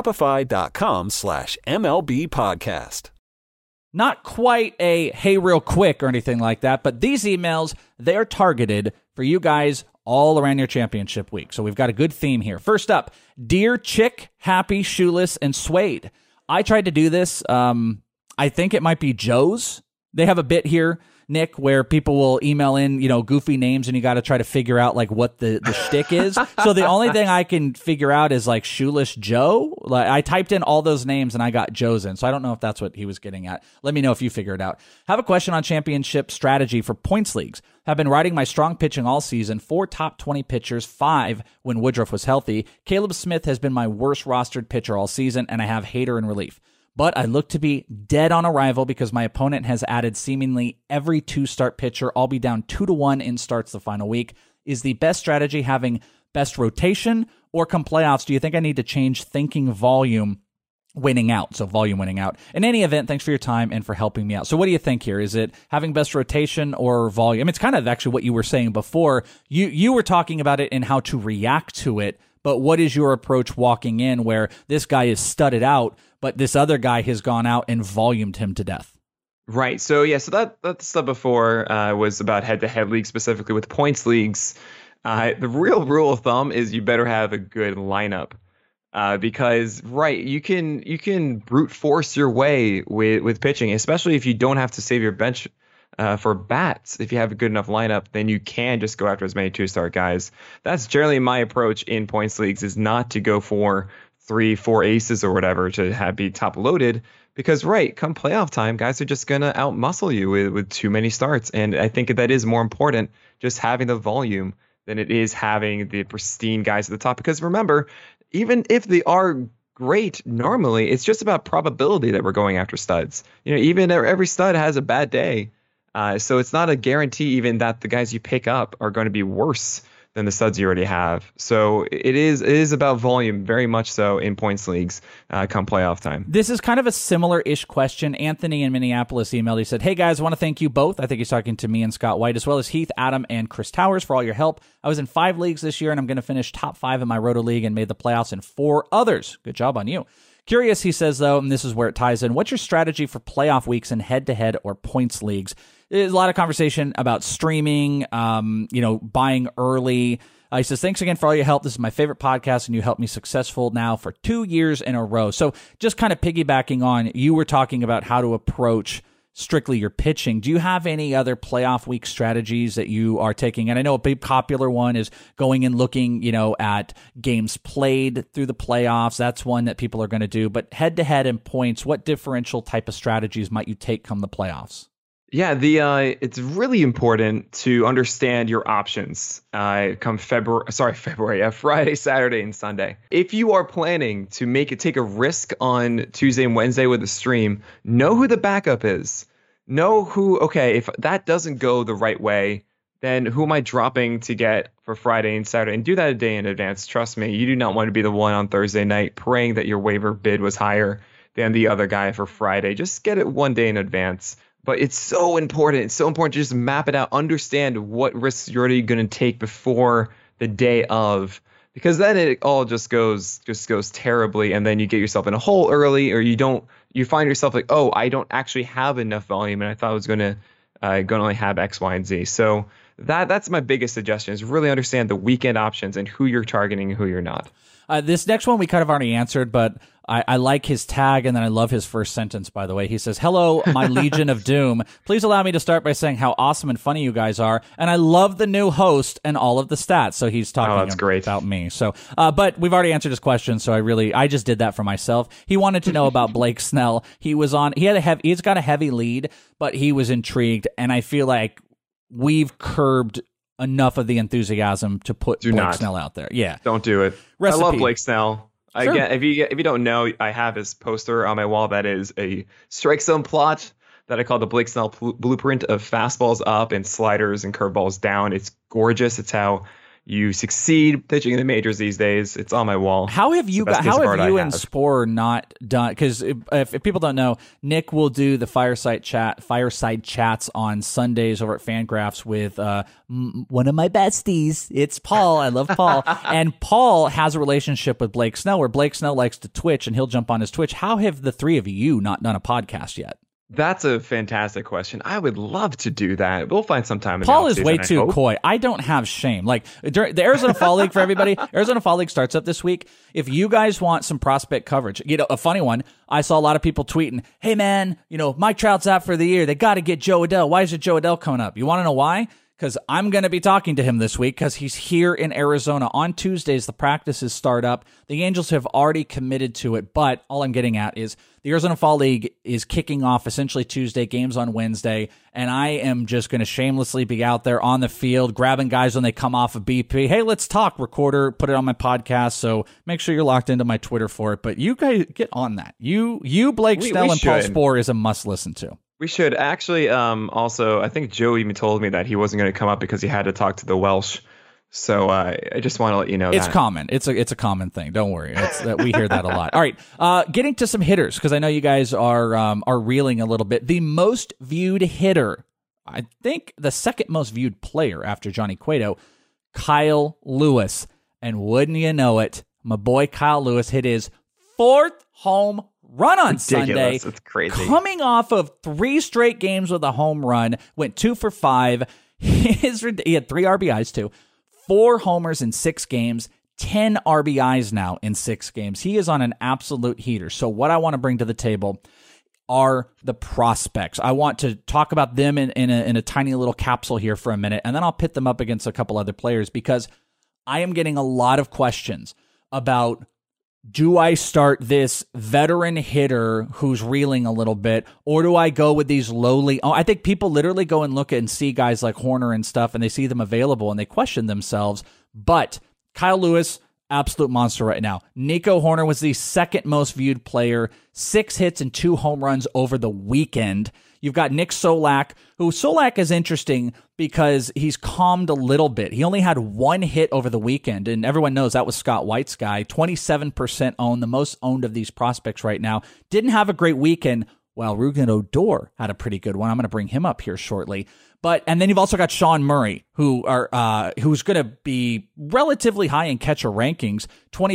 Speaker 6: Shopify.com/MLB podcast.
Speaker 3: Not quite a hey real quick or anything like that, but these emails, they're targeted for you guys all around your championship week. So we've got a good theme here. First up, Dear Chick, Happy, Shoeless, and Suede. I tried to do this. I think it might be Joe's. They have a bit here, Nick, where people will email in, goofy names, and you got to try to figure out like what the shtick is. So the only thing I can figure out is like Shoeless Joe. Like I typed in all those names and I got Joe's in. So I don't know if that's what he was getting at. Let me know if you figure it out. Have a question on championship strategy for points leagues. Have been riding my strong pitching all season. 4 top 20 pitchers, 5 when Woodruff was healthy. Caleb Smith has been my worst rostered pitcher all season, and I have Hader in relief. But I look to be dead on arrival because my opponent has added seemingly every 2-start pitcher. I'll be down 2-1 in starts the final week. Is the best strategy having best rotation, or come playoffs, do you think I need to change thinking volume winning out? So volume winning out. In any event, thanks for your time and for helping me out. So what do you think here? Is it having best rotation or volume? I mean, it's kind of actually what you were saying before. You were talking about it and how to react to it. But what is your approach walking in where this guy is studded out, but this other guy has gone out and volumed him to death?
Speaker 4: Right. So that stuff before was about head-to-head leagues, specifically with points leagues. The real rule of thumb is you better have a good lineup, because you can brute force your way with pitching, especially if you don't have to save your bench for bats. If you have a good enough lineup, then you can just go after as many 2-star guys. That's generally my approach in points leagues, is not to go for 3-4 aces or whatever to be top loaded. Because come playoff time, guys are just gonna outmuscle you with too many starts, and I think that is more important, just having the volume, than it is having the pristine guys at the top. Because remember, even if they are great normally, it's just about probability that we're going after studs. Even every stud has a bad day, so it's not a guarantee even that the guys you pick up are going to be worse than the studs you already have. So it is about volume, very much so, in points leagues come playoff time.
Speaker 3: This is kind of a similar-ish question. Anthony in Minneapolis emailed. He said, "Hey guys, I want to thank you both." I think he's talking to me and Scott White, as well as Heath, Adam, and Chris Towers for all your help. I was in 5 leagues this year, and I'm going to finish top 5 in my Roto League and made the playoffs in 4 others. Good job on you. Curious, he says, though, and this is where it ties in, what's your strategy for playoff weeks in head-to-head or points leagues? There's a lot of conversation about streaming, buying early. He says, "Thanks again for all your help. This is my favorite podcast, and you helped me successful now for 2 years in a row." So just kind of piggybacking on, you were talking about how to approach strictly your pitching. Do you have any other playoff week strategies that you are taking? And I know a big popular one is going and looking, at games played through the playoffs. That's one that people are going to do. But head-to-head and points, what differential type of strategies might you take come the playoffs?
Speaker 4: Yeah, it's really important to understand your options come Friday, Saturday, and Sunday. If you are planning to take a risk on Tuesday and Wednesday with a stream, know who the backup is. Know if that doesn't go the right way, then who am I dropping to get for Friday and Saturday? And do that a day in advance. Trust me, you do not want to be the one on Thursday night praying that your waiver bid was higher than the other guy for Friday. Just get it one day in advance. But it's so important. It's so important to just map it out, understand what risks you're already going to take before the day of, because then it all just goes terribly, and then you get yourself in a hole early, or you find yourself like, oh, I don't actually have enough volume, and I thought I was going to only have X, Y, and Z. So that's my biggest suggestion, is really understand the weekend options and who you're targeting and who you're not.
Speaker 3: This next one we kind of already answered, but I like his tag, and then I love his first sentence, by the way. He says, "Hello, my Legion of Doom. Please allow me to start by saying how awesome and funny you guys are, and I love the new host and all of the stats." So he's talking about me. So, but we've already answered his question, so I just did that for myself. He wanted to know about Blake Snell. He's got a heavy lead, but he was intrigued, and I feel like we've curbed enough of the enthusiasm to put Blake Snell out there. Yeah.
Speaker 4: Don't do it.
Speaker 3: Recipe.
Speaker 4: I love Blake Snell.
Speaker 3: Sure.
Speaker 4: Again, if you don't know, I have his poster on my wall. That is a strike zone plot that I call the Blake Snell blueprint of fastballs up and sliders and curveballs down. It's gorgeous. It's how you succeed pitching in the majors these days. It's on my wall.
Speaker 3: How have you and Spore not done? Because if people don't know, Nick will do the fireside chats on Sundays over at Fangraphs with one of my besties. It's Paul. I love Paul. And Paul has a relationship with Blake Snell, where Blake Snell likes to Twitch, and he'll jump on his Twitch. How have the three of you not done a podcast yet?
Speaker 4: That's a fantastic question. I would love to do that. We'll find some time.
Speaker 3: Paul is way too coy. I don't have shame. Like the Arizona Fall League, for everybody, Arizona Fall League starts up this week. If you guys want some prospect coverage, a funny one, I saw a lot of people tweeting, "Hey man, Mike Trout's out for the year. They got to get Joe Adell. Why is it Joe Adell coming up?" You want to know why? Because I'm going to be talking to him this week, because he's here in Arizona. On Tuesdays, the practices start up. The Angels have already committed to it, but all I'm getting at is the Arizona Fall League is kicking off essentially Tuesday, games on Wednesday, and I am just going to shamelessly be out there on the field, grabbing guys when they come off of BP. Hey, let's talk, recorder, put it on my podcast, so make sure you're locked into my Twitter for it. But you guys get on that. You Blake Snell and Paul Spore is a must-listen to.
Speaker 4: We should actually also, I think Joe even told me that he wasn't going to come up because he had to talk to the Welsh. So I just want to let you know
Speaker 3: it's common. It's a common thing. Don't worry. We hear that a lot. All right, getting to some hitters, because I know you guys are reeling a little bit. The most viewed hitter, I think the second most viewed player after Johnny Cueto, Kyle Lewis. And wouldn't you know it, my boy Kyle Lewis hit his 4th home run on
Speaker 4: Ridiculous.
Speaker 3: Sunday.
Speaker 4: It's crazy.
Speaker 3: Coming off of 3 straight games with a home run, went 2 for 5. He had 3 RBIs too, 4 homers in 6 games, 10 RBIs now in 6 games. He is on an absolute heater. So what I want to bring to the table are the prospects. I want to talk about them in a tiny little capsule here for a minute, and then I'll pit them up against a couple other players because I am getting a lot of questions about, do I start this veteran hitter who's reeling a little bit, or do I go with these lowly? I think people literally go and look and see guys like Hoerner and stuff, and they see them available and they question themselves. But Kyle Lewis, absolute monster right now. Nico Hoerner was the second most viewed player, 6 hits and 2 home runs over the weekend. You've got Nick Solak, who Solak is interesting because he's calmed a little bit. He only had 1 hit over the weekend, and everyone knows that was Scott White's guy. 27% owned, the most owned of these prospects right now. Didn't have a great weekend, while Rugen Odor had a pretty good one. I'm going to bring him up here shortly. And then you've also got Sean Murray, who's going to be relatively high in catcher rankings.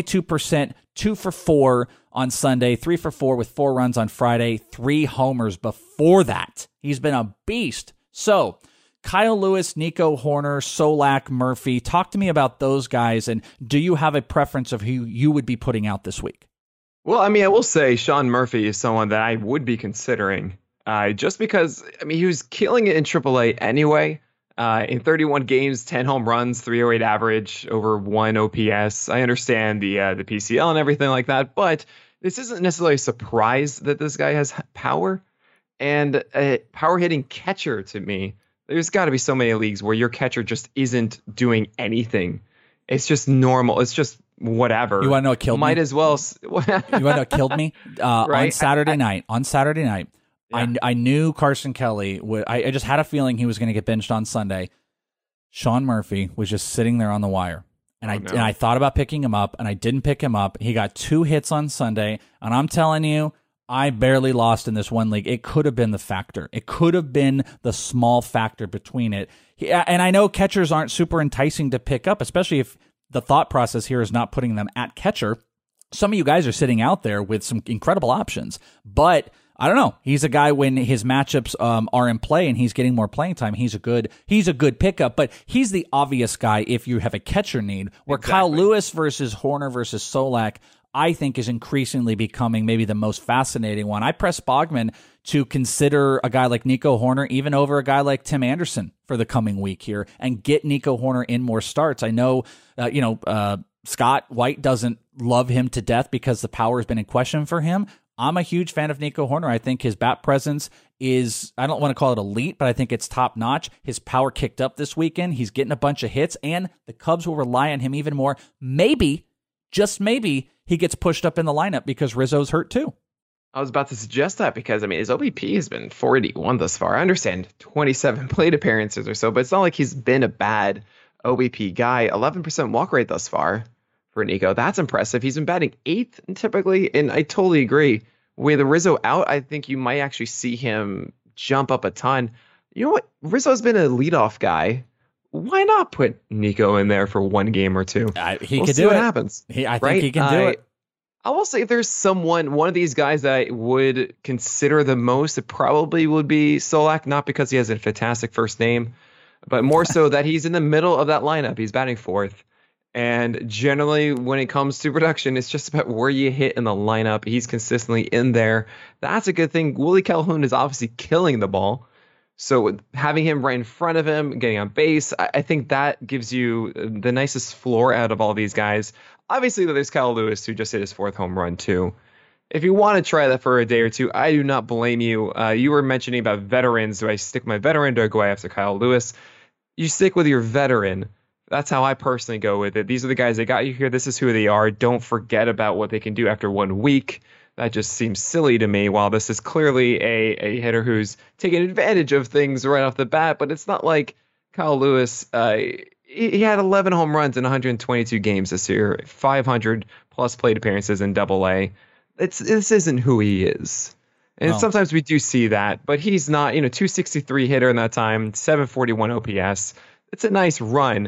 Speaker 3: 22%, 2 for 4 on Sunday, 3 for 4 with 4 runs on Friday, 3 homers before that. He's been a beast. So Kyle Lewis, Nico Hoerner, Solak, Murphy, talk to me about those guys, and do you have a preference of who you would be putting out this week?
Speaker 4: Well, I mean, I will say Sean Murphy is someone that I would be considering. Just because, I mean, he was killing it in AAA anyway. In 31 games, 10 home runs, 308 average, over 1 OPS. I understand the PCL and everything like that, but this isn't necessarily a surprise that this guy has power. And a power hitting catcher, to me, there's got to be so many leagues where your catcher just isn't doing anything. It's just normal. It's just whatever.
Speaker 3: You want to know what killed me?
Speaker 4: Might as well.
Speaker 3: You want to know what killed me?
Speaker 4: Right?
Speaker 3: On Saturday night.
Speaker 4: Yeah.
Speaker 3: I knew Carson Kelly would. I just had a feeling he was going to get benched on Sunday. Sean Murphy was just sitting there on the wire, and I thought about picking him up, and I didn't pick him up. He got 2 hits on Sunday, and I'm telling you, I barely lost in this one league. It could have been the factor. It could have been the small factor between it. And I know catchers aren't super enticing to pick up, especially if the thought process here is not putting them at catcher. Some of you guys are sitting out there with some incredible options, but I don't know. He's a guy when his matchups are in play and he's getting more playing time. He's a good pickup, but he's the obvious guy if you have a catcher need. Where exactly. Kyle Lewis versus Hoerner versus Solak, I think, is increasingly becoming maybe the most fascinating one. I press Bogman to consider a guy like Nico Hoerner even over a guy like Tim Anderson for the coming week here and get Nico Hoerner in more starts. I know, Scott White doesn't love him to death because the power has been in question for him. I'm a huge fan of Nico Hoerner. I think his bat presence is, I don't want to call it elite, but I think it's top notch. His power kicked up this weekend. He's getting a bunch of hits, and the Cubs will rely on him even more. Maybe, just maybe, he gets pushed up in the lineup because Rizzo's hurt too.
Speaker 4: I was about to suggest that because, I mean, his OBP has been 41 thus far. I understand 27 plate appearances or so, but it's not like he's been a bad OBP guy. 11% walk rate thus far for Nico. That's impressive. He's been batting 8th typically, and I totally agree. With Rizzo out, I think you might actually see him jump up a ton. You know what? Rizzo's been a leadoff guy. Why not put Nico in there for 1 game or 2?
Speaker 3: He could do
Speaker 4: see
Speaker 3: it.
Speaker 4: What happens.
Speaker 3: I think he can do it.
Speaker 4: I will say if there's one of these guys that I would consider the most, it probably would be Solak, not because he has a fantastic first name, but more so that he's in the middle of that lineup. He's batting 4th. And generally, when it comes to production, it's just about where you hit in the lineup. He's consistently in there. That's a good thing. Willie Calhoun is obviously killing the ball. So having him right in front of him, getting on base, I think that gives you the nicest floor out of all these guys. Obviously, there's Kyle Lewis, who just hit his 4th home run, too. If you want to try that for a day or two, I do not blame you. You were mentioning about veterans. Do I stick my veteran? Do I go after Kyle Lewis? You stick with your veteran. That's how I personally go with it. These are the guys that got you here. This is who they are. Don't forget about what they can do after 1 week. That just seems silly to me. While this is clearly a hitter who's taking advantage of things right off the bat, but it's not like Kyle Lewis. He had 11 home runs in 122 games this year, 500 plus plate appearances in AA. This isn't who he is. And sometimes we do see that, but he's not, 263 hitter in that time, 741 OPS. It's a nice run.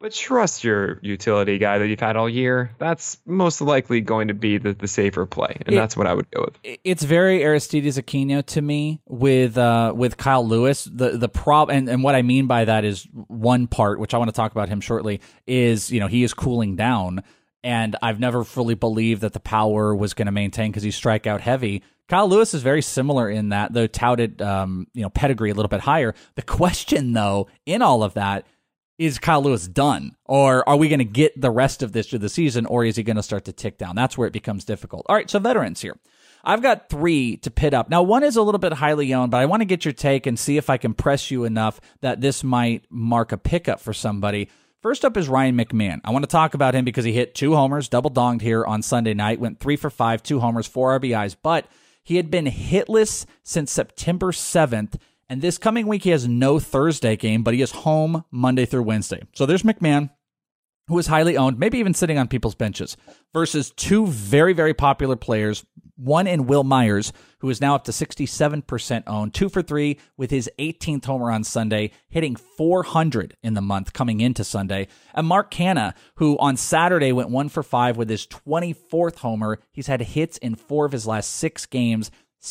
Speaker 4: But trust your utility guy that you've had all year. That's most likely going to be the safer play, and that's what I would go with.
Speaker 3: It's very Aristides Aquino to me with Kyle Lewis. The problem, and what I mean by that is one part, which I want to talk about him shortly, is he is cooling down, and I've never fully believed that the power was going to maintain because he's strikeout heavy. Kyle Lewis is very similar in that, though touted pedigree a little bit higher. The question, though, in all of that, is Kyle Lewis done? Or are we going to get the rest of this through the season, or is he going to start to tick down? That's where it becomes difficult. All right, so veterans here. I've got 3 to pit up. Now, one is a little bit highly owned, but I want to get your take and see if I can press you enough that this might mark a pickup for somebody. First up is Ryan McMahon. I want to talk about him because he hit 2 homers, double-donged here on Sunday night, went 3 for 5, 2 homers, 4 RBIs, but he had been hitless since September 7th, and this coming week, he has no Thursday game, but he is home Monday through Wednesday. So there's McMahon, who is highly owned, maybe even sitting on people's benches, versus 2 very, very popular players, one in Will Myers, who is now up to 67% owned, 2 for 3 with his 18th homer on Sunday, hitting 400 in the month coming into Sunday, and Mark Canha, who on Saturday went 1 for 5 with his 24th homer. He's had hits in 4 of his last 6 games,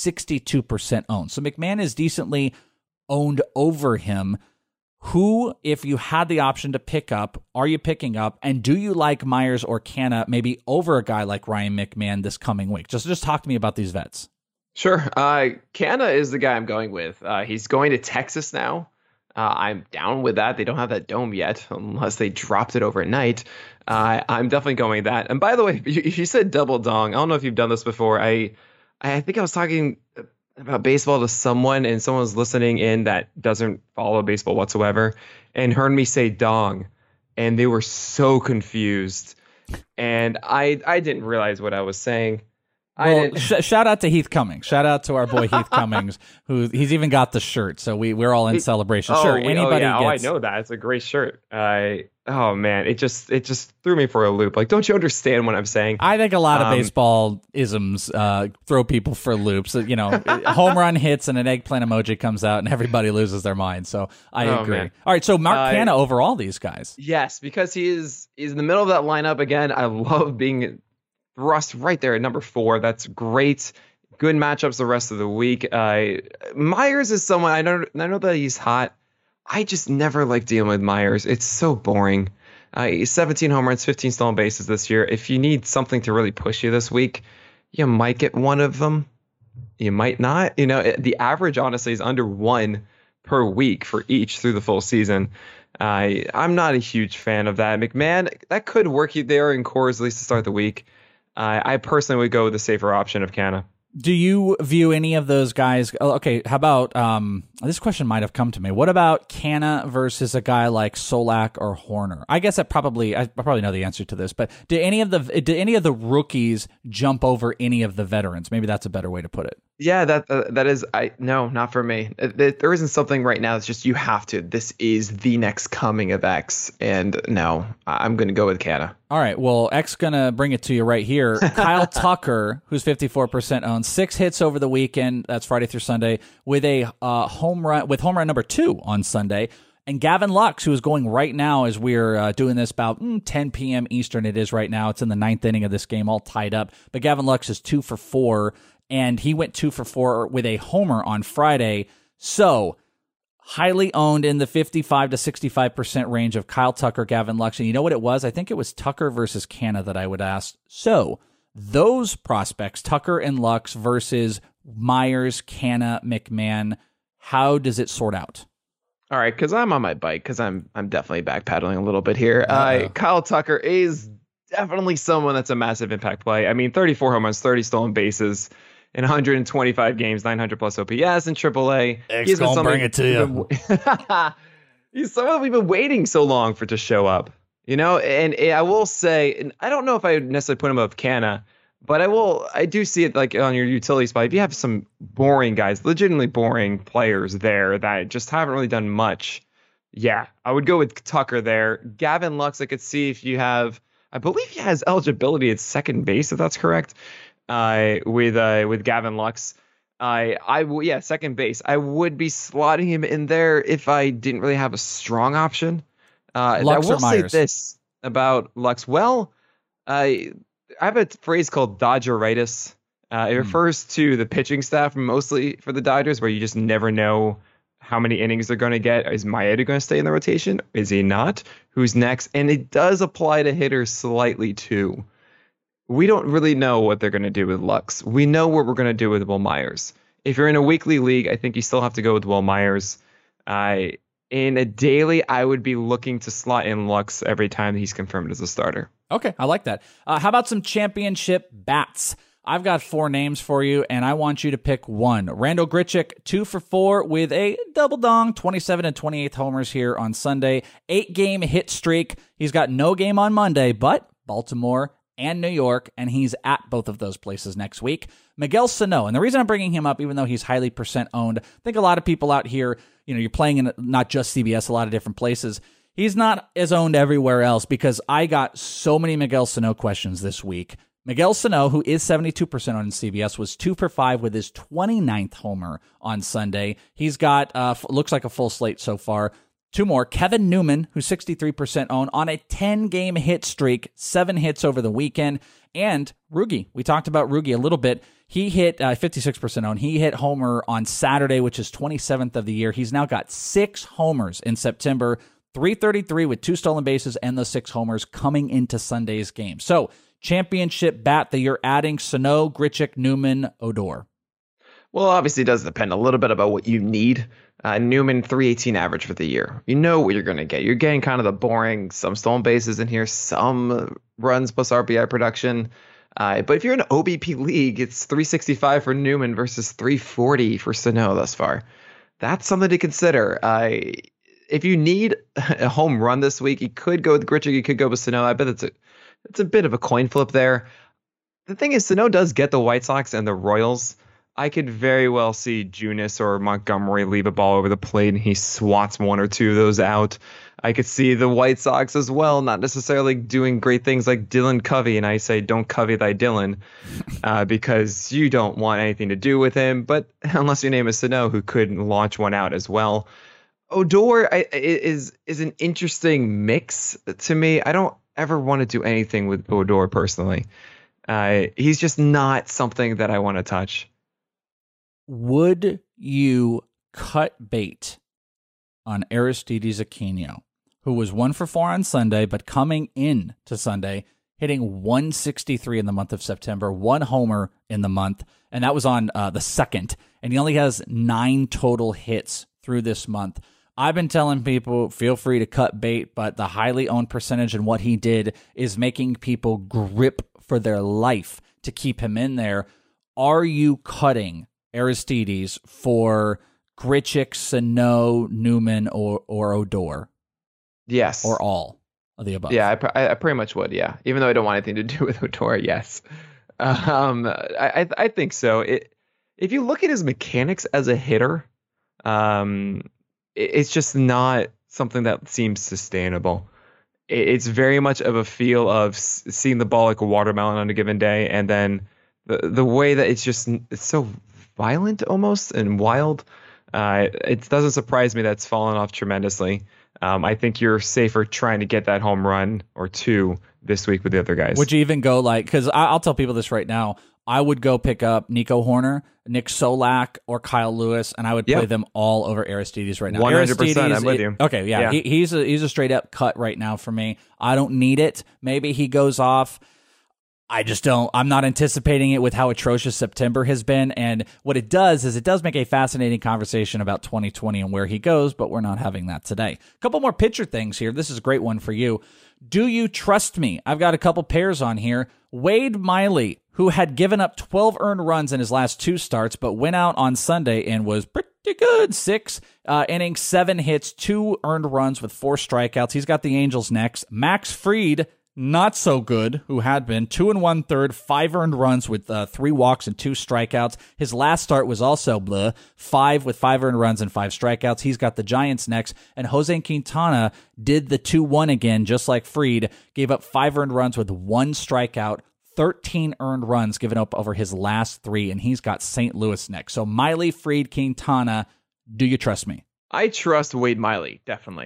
Speaker 3: 62% owned. So McMahon is decently owned over him. Who, if you had the option to pick up, are you picking up? And do you like Myers or Canha maybe over a guy like Ryan McMahon this coming week? Just talk to me about these vets.
Speaker 4: Sure. Canha is the guy I'm going with. He's going to Texas now. I'm down with that. They don't have that dome yet, unless they dropped it overnight. I'm definitely going with that. And by the way, you said double dong. I don't know if you've done this before. I think I was talking about baseball to someone, and someone was listening in that doesn't follow baseball whatsoever and heard me say dong, and they were so confused, and I didn't realize what I was saying.
Speaker 3: Well, shout out to Heath Cummings. Shout out to our boy Heath Cummings, who he's even got the shirt. So we're all in celebration. Sure, anybody gets.
Speaker 4: I know that. It's a great shirt. Oh man, it just threw me for a loop. Like, don't you understand what I'm saying?
Speaker 3: I think a lot of baseball isms throw people for loops. Home run hits and an eggplant emoji comes out and everybody loses their mind. So I agree.
Speaker 4: Man.
Speaker 3: All right, so Mark Canha over all these guys.
Speaker 4: Yes, because he's in the middle of that lineup again. I love being thrust right there at number 4. That's great. Good matchups the rest of the week. Myers is someone I know that he's hot. I just never like dealing with Myers. It's so boring. He's 17 home runs, 15 stolen bases this year. If you need something to really push you this week, you might get one of them. You might not. The average, honestly, is under 1 per week for each through the full season. I'm not a huge fan of that. McMahon, that could work you there in cores at least to start the week. I personally would go with the safer option of Canha.
Speaker 3: Do you view any of those guys? Okay, how about this question might have come to me. What about Canha versus a guy like Solak or Horner? I guess I probably know the answer to this, but do any of the rookies jump over any of the veterans? Maybe that's a better way to put it.
Speaker 4: Yeah, that is. No, not for me. There isn't something right now. It's just you have to. This is the next coming of X, and no, I'm going to go with Canha.
Speaker 3: All right, well, X gonna bring it to you right here. Kyle Tucker, who's 54% owned, 6 hits over the weekend. That's Friday through Sunday, with a home run number 2 on Sunday. And Gavin Lux, who is going right now as we're doing this about 10 p.m. Eastern. It is right now. It's in the 9th inning of this game, all tied up. But Gavin Lux is 2 for 4, and he went 2 for 4 with a homer on Friday. So highly owned in the 55 to 65% range of Kyle Tucker, Gavin Lux. And you know what it was? I think it was Tucker versus Canha that I would ask. So those prospects, Tucker and Lux versus Myers, Canha, McMahon, how does it sort out?
Speaker 4: All right, because I'm on my bike, because I'm definitely backpedaling a little bit here. Kyle Tucker is definitely someone that's a massive impact play. I mean, 34 home runs, 30 stolen bases in 125 games, 900 plus OPS in AAA.
Speaker 3: He's gonna bring it to you.
Speaker 4: He's someone we've been waiting so long for to show up. And I will say, and I don't know if I would necessarily put him above Canha, but I do see it like on your utility spot. If you have some boring guys, legitimately boring players there that just haven't really done much, yeah, I would go with Tucker there. Gavin Lux, I could see if you have, I believe he has eligibility at second base, if that's correct, with Gavin Lux. Second base. I would be slotting him in there if I didn't really have a strong option.
Speaker 3: Lux
Speaker 4: I
Speaker 3: or
Speaker 4: will say
Speaker 3: Myers?
Speaker 4: this about Lux. Well, I have a phrase called Dodgeritis. It refers to the pitching staff mostly for the Dodgers, where you just never know how many innings they're going to get. Is Maeda going to stay in the rotation? Is he not? Who's next? And it does apply to hitters slightly too. We don't really know what they're going to do with Lux. We know what we're going to do with Will Myers. If you're in a weekly league, I think you still have to go with Will Myers. In a daily, I would be looking to slot in Lux every time he's confirmed as a starter.
Speaker 3: Okay, I like that. How about some championship bats? I've got 4 names for you, and I want you to pick one. Randall Grichuk, 2 for 4 with a double dong, 27 and 28 homers here on Sunday. 8-game hit streak. He's got no game on Monday, but Baltimore and New York, and he's at both of those places next week. Miguel Sano, and the reason I'm bringing him up, even though he's highly percent owned, I think a lot of people out here, you're playing in not just CBS, a lot of different places. He's not as owned everywhere else because I got so many Miguel Sano questions this week. Miguel Sano, who is 72% on CBS, was 2 for 5 with his 29th homer on Sunday. He's got, looks like a full slate so far. 2 more. Kevin Newman, who's 63% owned on a 10-game hit streak, 7 hits over the weekend. And Rugi. We talked about Rugi a little bit. He hit 56% owned. He hit homer on Saturday, which is 27th of the year. He's now got 6 homers in September, 333 with 2 stolen bases and the 6 homers coming into Sunday's game. So, championship bat that you're adding: Sano, Grichuk, Newman, Odor.
Speaker 4: Well, obviously it does depend a little bit about what you need. Newman, 318 average for the year. You know what you're going to get. You're getting kind of the boring, some stolen bases in here, some runs plus RBI production. But if you're in an OBP league, it's 365 for Newman versus 340 for Sano thus far. That's something to consider. If you need a home run this week, you could go with Grichuk, you could go with Sano. I bet it's a bit of a coin flip there. The thing is, Sano does get the White Sox and the Royals. I could very well see Junis or Montgomery leave a ball over the plate and he swats 1 or 2 of those out. I could see the White Sox as well, not necessarily doing great things like Dylan Covey, and I say don't covey thy Dylan because you don't want anything to do with him, but unless your name is Sano, who could launch one out as well. Odor is an interesting mix to me. I don't ever want to do anything with Odor personally. He's just not something that I want to touch.
Speaker 3: Would you cut bait on Aristides Aquino, who was 1 for 4 on Sunday, but coming in to Sunday, hitting 163 in the month of September, 1 homer in the month, and that was on the 2nd, and he only has 9 total hits through this month. I've been telling people, feel free to cut bait, but the highly owned percentage and what he did is making people grip for their life to keep him in there. Are you cutting Aristides for Grichuk, Sano, Newman, or Odor?
Speaker 4: Yes.
Speaker 3: Or all of the above?
Speaker 4: Yeah, I pretty much would, yeah. Even though I don't want anything to do with Odor, yes. I think so. If you look at his mechanics as a hitter, it's just not something that seems sustainable. It's very much of a feel of seeing the ball like a watermelon on a given day, and then the way that it's so violent almost and wild. It doesn't surprise me that's fallen off tremendously. I think you're safer trying to get that home run or 2 this week with the other guys.
Speaker 3: Would you even go because I'll tell people this right now, I would go pick up Nico Horner, Nick Solak, or Kyle Lewis, and I would play them all over Aristides right now.
Speaker 4: 100%, I'm with you.
Speaker 3: Okay, yeah. He's a straight up cut right now for me. I don't need it. Maybe he goes off. I just don't. I'm not anticipating it with how atrocious September has been. And what it does is it does make a fascinating conversation about 2020 and where he goes, but we're not having that today. A couple more pitcher things here. This is a great one for you. Do you trust me? I've got a couple pairs on here. Wade Miley, who had given up 12 earned runs in his last 2 starts, but went out on Sunday and was pretty good. 6 innings, 7 hits, 2 earned runs with 4 strikeouts. He's got the Angels next. Max Fried, not so good, who had been 2 1/3, 5 earned runs with 3 walks and 2 strikeouts. His last start was also 5 with 5 earned runs and 5 strikeouts. He's got the Giants next, and Jose Quintana did the 2-1 again, just like Fried, gave up 5 earned runs with 1 strikeout, 13 earned runs given up over his last 3, and he's got St. Louis next. So Miley, Fried, Quintana, do you trust me?
Speaker 4: I trust Wade Miley, definitely.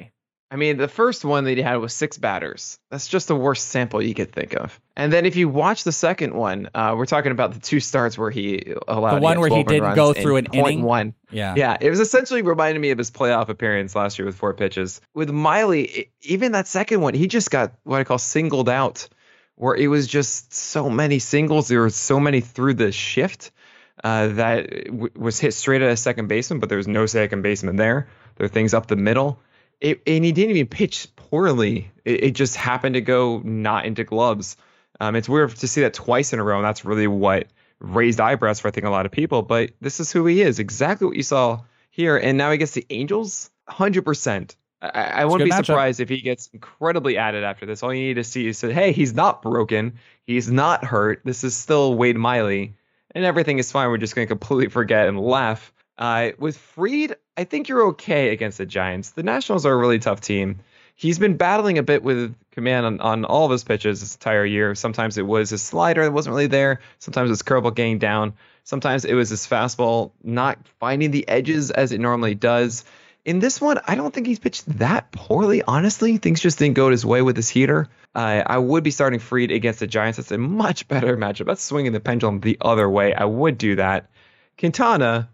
Speaker 4: I mean, the first one that he had was 6 batters. That's just the worst sample you could think of. And then if you watch the second one, we're talking about the 2 starts where he allowed
Speaker 3: the one where he didn't go through an inning.
Speaker 4: 1. Yeah, it was essentially reminding me of his playoff appearance last year with 4 pitches. With Miley, even that second one, he just got what I call singled out, where it was just so many singles. There were so many through the shift that was hit straight at a second baseman, but there was no second baseman there. There were things up the middle. And he didn't even pitch poorly. It just happened to go not into gloves. It's weird to see that twice in a row, and that's really what raised eyebrows for I think a lot of people. But this is who he is, exactly what you saw here. And now he gets the Angels, 100%. I wouldn't be surprised if he gets incredibly added after this. All you need to see is, hey, he's not broken. He's not hurt. This is still Wade Miley. And everything is fine. We're just going to completely forget and laugh. With Fried, I think you're okay against the Giants. The Nationals are a really tough team. He's been battling a bit with command on all of his pitches this entire year. Sometimes it was his slider that wasn't really there. Sometimes his curveball getting down. Sometimes it was his fastball not finding the edges as it normally does. In this one, I don't think he's pitched that poorly, honestly. Things just didn't go his way with his heater. I would be starting Fried against the Giants. That's a much better matchup. That's swinging the pendulum the other way. I would do that. Quintana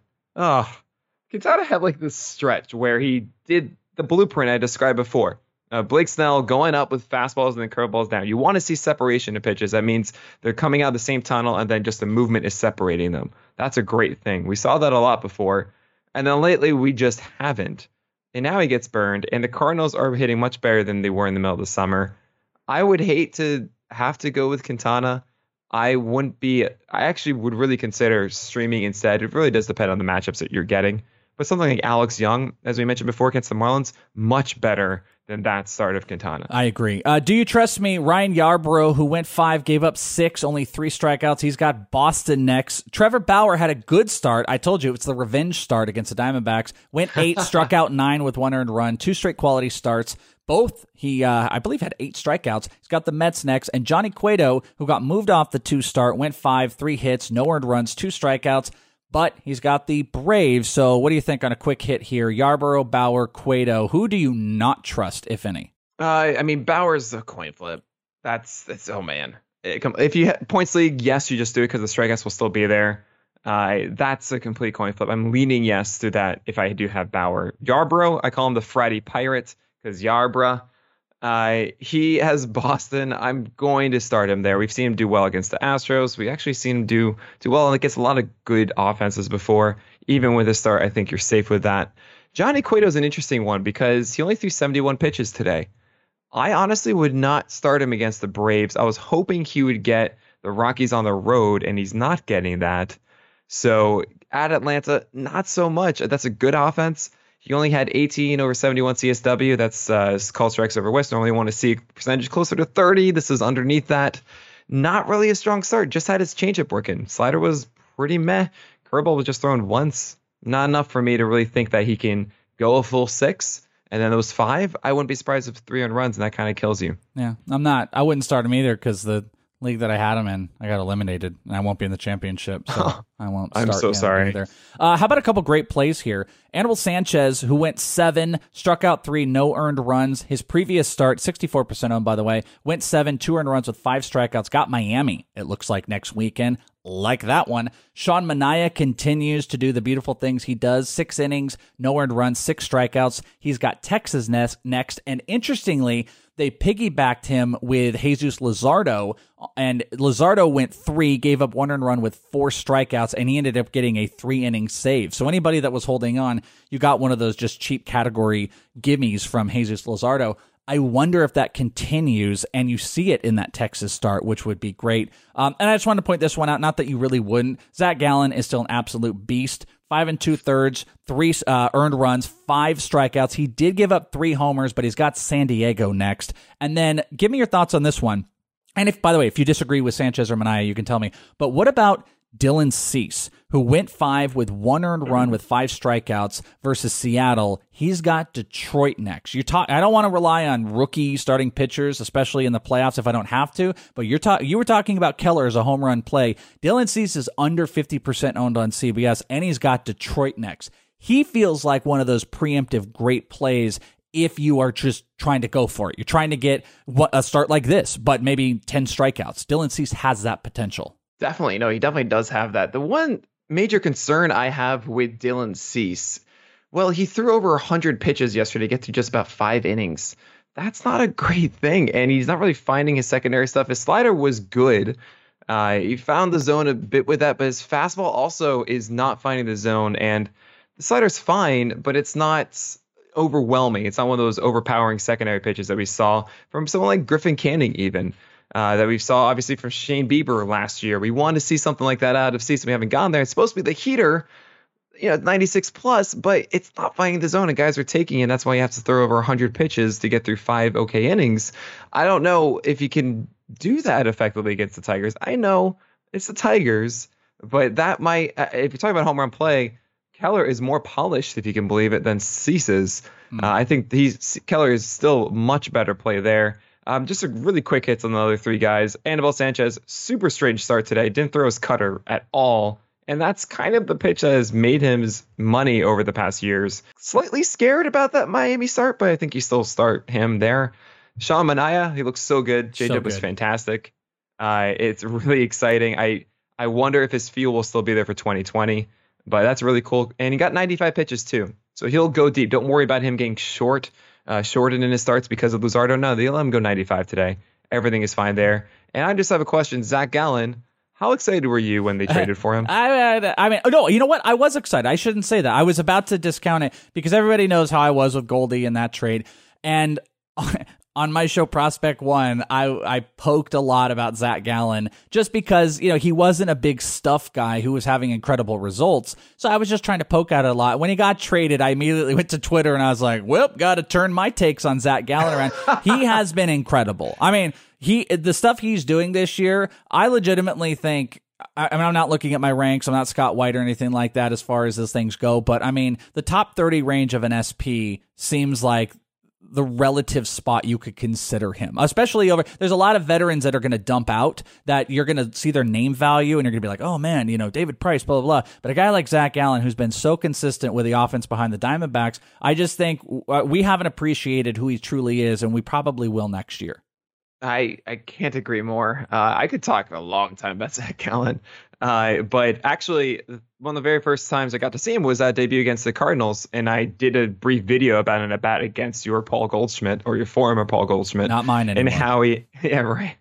Speaker 4: had like this stretch where he did the blueprint I described before. Blake Snell going up with fastballs and then curveballs down. You want to see separation of pitches. That means they're coming out of the same tunnel and then just the movement is separating them. That's a great thing. We saw that a lot before. And then lately we just haven't. And now he gets burned. And the Cardinals are hitting much better than they were in the middle of the summer. I would hate to have to go with Quintana. I actually would really consider streaming instead. It really does depend on the matchups that you're getting. But something like Alex Young, as we mentioned before, against the Marlins, much better than that start of Quintana.
Speaker 3: I agree. Do you trust me? Ryan Yarbrough, who went 5, gave up 6, only 3 strikeouts. He's got Boston next. Trevor Bauer had a good start. I told you it's the revenge start against the Diamondbacks. Went 8, struck out 9 with 1 earned run. 2 straight quality starts. Both, he, I believe, had 8 strikeouts. He's got the Mets next. And Johnny Cueto, who got moved off the 2 start, went 5, 3 hits, no earned runs, 2 strikeouts. But he's got the Braves. So what do you think on a quick hit here? Yarbrough, Bauer, Cueto. Who do you not trust, if any?
Speaker 4: I mean, Bauer's a coin flip. That's oh, man. If you points league, yes, you just do it because the strikeouts will still be there. That's a complete coin flip. I'm leaning yes to that if I do have Bauer. Yarbrough, I call him the Friday Pirate because Yarbrough. He has Boston. I'm going to start him there. We've seen him do well against the Astros. We actually seen him do well against a lot of good offenses before. Even with a start, I think you're safe with that. Johnny Cueto is an interesting one because he only threw 71 pitches today. I honestly would not start him against the Braves. I was hoping he would get the Rockies on the road, and he's not getting that. So at Atlanta, not so much. That's a good offense. He only had 18 over 71 CSW. That's called strikes over whiffs. Normally want to see percentage closer to 30. This is underneath that. Not really a strong start. Just had his changeup working. Slider was pretty meh. Curveball was just thrown once. Not enough for me to really think that he can go a full 6. And then those 5, I wouldn't be surprised if 3 on runs, and that kind of kills you.
Speaker 3: Yeah, I'm not. I wouldn't start him either because the league that I had him in, I got eliminated, and I won't be in the championship, so I won't start
Speaker 4: I'm so sorry.
Speaker 3: either. How about a couple great plays here? Anibal Sanchez, who went 7, struck out 3, no earned runs. His previous start, 64% owned, by the way, went 7, 2 earned runs with 5 strikeouts. Got Miami, it looks like, next weekend. Like that one. Sean Manaea continues to do the beautiful things he does. 6 innings, no earned runs, 6 strikeouts. He's got Texas next, and interestingly, they piggybacked him with Jesus Luzardo, and Luzardo went 3, gave up 1 earned run with 4 strikeouts, and he ended up getting a 3-inning save. So anybody that was holding on, you got one of those just cheap category gimmies from Jesus Luzardo. I wonder if that continues and you see it in that Texas start, which would be great. And I just wanted to point this one out, not that you really wouldn't. Zach Gallen is still an absolute beast. 5 2/3, 3 earned runs, 5 strikeouts. He did give up 3 homers, but he's got San Diego next. And then give me your thoughts on this one. And if, by the way, if you disagree with Sanchez or Manaea, you can tell me. But what about Dylan Cease, who went 5 with 1 earned run with 5 strikeouts versus Seattle? He's got Detroit next. I don't want to rely on rookie starting pitchers, especially in the playoffs if I don't have to, but you were talking about Keller as a home run play. Dylan Cease is under 50% owned on CBS, and he's got Detroit next. He feels like one of those preemptive great plays if you are just trying to go for it. You're trying to get a start like this, but maybe 10 strikeouts. Dylan Cease has that potential.
Speaker 4: Definitely. No, he definitely does have that. The one major concern I have with Dylan Cease, well, he threw over 100 pitches yesterday to get to just about 5 innings. That's not a great thing, and he's not really finding his secondary stuff. His slider was good. He found the zone a bit with that, but his fastball also is not finding the zone, and the slider's fine, but it's not overwhelming. It's not one of those overpowering secondary pitches that we saw from someone like Griffin Canning even, that we saw obviously from Shane Bieber last year. We wanted to see something like that out of Cease. We haven't gone there. It's supposed to be the heater, 96 plus, but it's not finding the zone, and guys are taking it. That's why you have to throw over 100 pitches to get through 5 okay innings. I don't know if you can do that effectively against the Tigers. I know it's the Tigers, but that might, if you're talking about home run play, Keller is more polished, if you can believe it, than Cease is. I think Keller is still much better play there. Just a really quick hits on the other 3 guys. Anibal Sanchez, super strange start today. Didn't throw his cutter at all. And that's kind of the pitch that has made him his money over the past years. Slightly scared about that Miami start, but I think you still start him there. Sean Manaea, he looks so good. J-Dub was fantastic. It's really exciting. I wonder if his feel will still be there for 2020, but that's really cool. And he got 95 pitches too. So he'll go deep. Don't worry about him getting shortened in his starts because of Luzardo. No, they let him go 95 today. Everything is fine there. And I just have a question. Zach Gallen, how excited were you when they traded for him?
Speaker 3: I mean, no, you know what? I was excited. I shouldn't say that. I was about to discount it because everybody knows how I was with Goldie in that trade. And on my show Prospect One, I poked a lot about Zach Gallen just because, he wasn't a big stuff guy who was having incredible results. So I was just trying to poke at it a lot. When he got traded, I immediately went to Twitter and I was like, well, got to turn my takes on Zach Gallen around. He has been incredible. I mean, the stuff he's doing this year, I legitimately think, I'm not looking at my ranks. I'm not Scott White or anything like that as far as those things go. But I mean, the top 30 range of an SP seems like the relative spot you could consider him, especially there's a lot of veterans that are going to dump out that you're going to see their name value and you're going to be like, oh man, David Price, blah, blah, blah. But a guy like Zach Gallen, who's been so consistent with the offense behind the Diamondbacks, I just think we haven't appreciated who he truly is, and we probably will next year.
Speaker 4: I can't agree more. I could talk a long time about Zach Gallen. But actually, one of the very first times I got to see him was that debut against the Cardinals, and I did a brief video about an at-bat against your Paul Goldschmidt, or your former Paul Goldschmidt.
Speaker 3: Not mine anymore.
Speaker 4: And how he, yeah, right.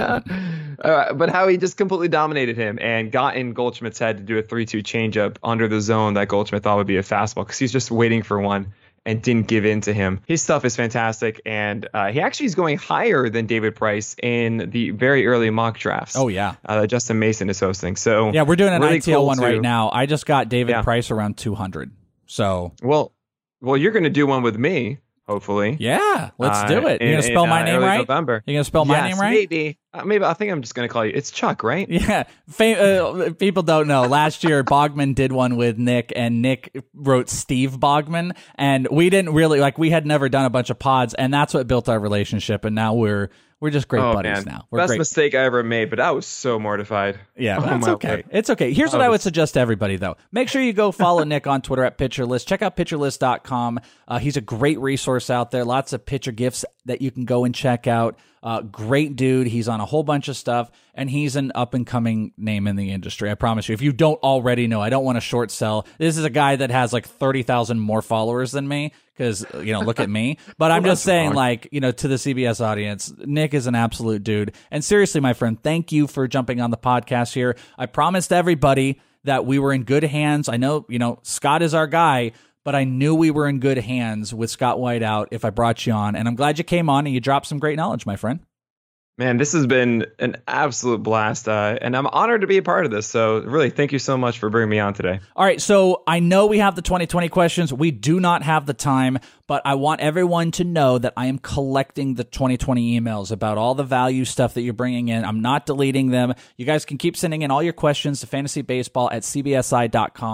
Speaker 4: But how he just completely dominated him and got in Goldschmidt's head to do a 3-2 changeup under the zone that Goldschmidt thought would be a fastball because he's just waiting for one and didn't give in to him. His stuff is fantastic, and he actually is going higher than David Price in the very early mock drafts.
Speaker 3: Oh, yeah.
Speaker 4: Justin Mason is hosting. So
Speaker 3: yeah, we're doing an
Speaker 4: really
Speaker 3: ITL
Speaker 4: cool
Speaker 3: one
Speaker 4: too.
Speaker 3: right now. I just got David Price around 200. So
Speaker 4: well, you're going to do one with me, hopefully.
Speaker 3: Yeah, let's do it. You're going to spell my name right?
Speaker 4: November.
Speaker 3: You're going to spell my name right?
Speaker 4: Maybe. Maybe I think I'm just going to call you. It's Chuck, right?
Speaker 3: Yeah. People don't know. Last year, Bogman did one with Nick, and Nick wrote Steve Bogman, and we didn't really we had never done a bunch of pods, and that's what built our relationship. And now we're just great buddies now. We're
Speaker 4: Best mistake I ever made, but I was so mortified.
Speaker 3: Yeah, that's okay. Word. It's okay. Here's what I would suggest to everybody, though. Make sure you go follow Nick on Twitter at PitcherList. Check out PitcherList.com. He's a great resource out there. Lots of pitcher gifts that you can go and check out. Great dude. He's on a whole bunch of stuff, and he's an up-and-coming name in the industry. I promise you. If you don't already know, I don't want to short sell. This is a guy that has 30,000 more followers than me because, look at me. But I'm just saying, to the CBS audience, Nick is an absolute dude. And seriously, my friend, thank you for jumping on the podcast here. I promised everybody that we were in good hands. I know, Scott is our guy, but I knew we were in good hands with Scott White out if I brought you on. And I'm glad you came on and you dropped some great knowledge, my friend.
Speaker 4: Man, this has been an absolute blast, and I'm honored to be a part of this. So really, thank you so much for bringing me on today.
Speaker 3: All right, so I know we have the 2020 questions. We do not have the time, but I want everyone to know that I am collecting the 2020 emails about all the value stuff that you're bringing in. I'm not deleting them. You guys can keep sending in all your questions to fantasybaseball@cbsi.com.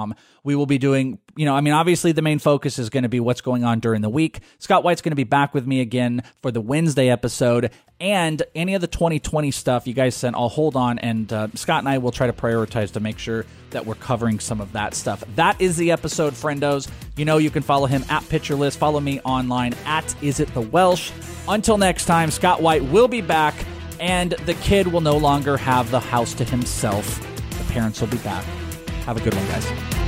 Speaker 3: We will be doing, obviously the main focus is going to be what's going on during the week. Scott White's going to be back with me again for the Wednesday episode, and any of the 2020 stuff you guys sent, I'll hold on, and Scott and I will try to prioritize to make sure that we're covering some of that stuff. That is the episode, friendos. You can follow him at PitcherList. Follow me online at IsItTheWelsh. Until next time, Scott White will be back, and the kid will no longer have the house to himself. The parents will be back. Have a good one, guys.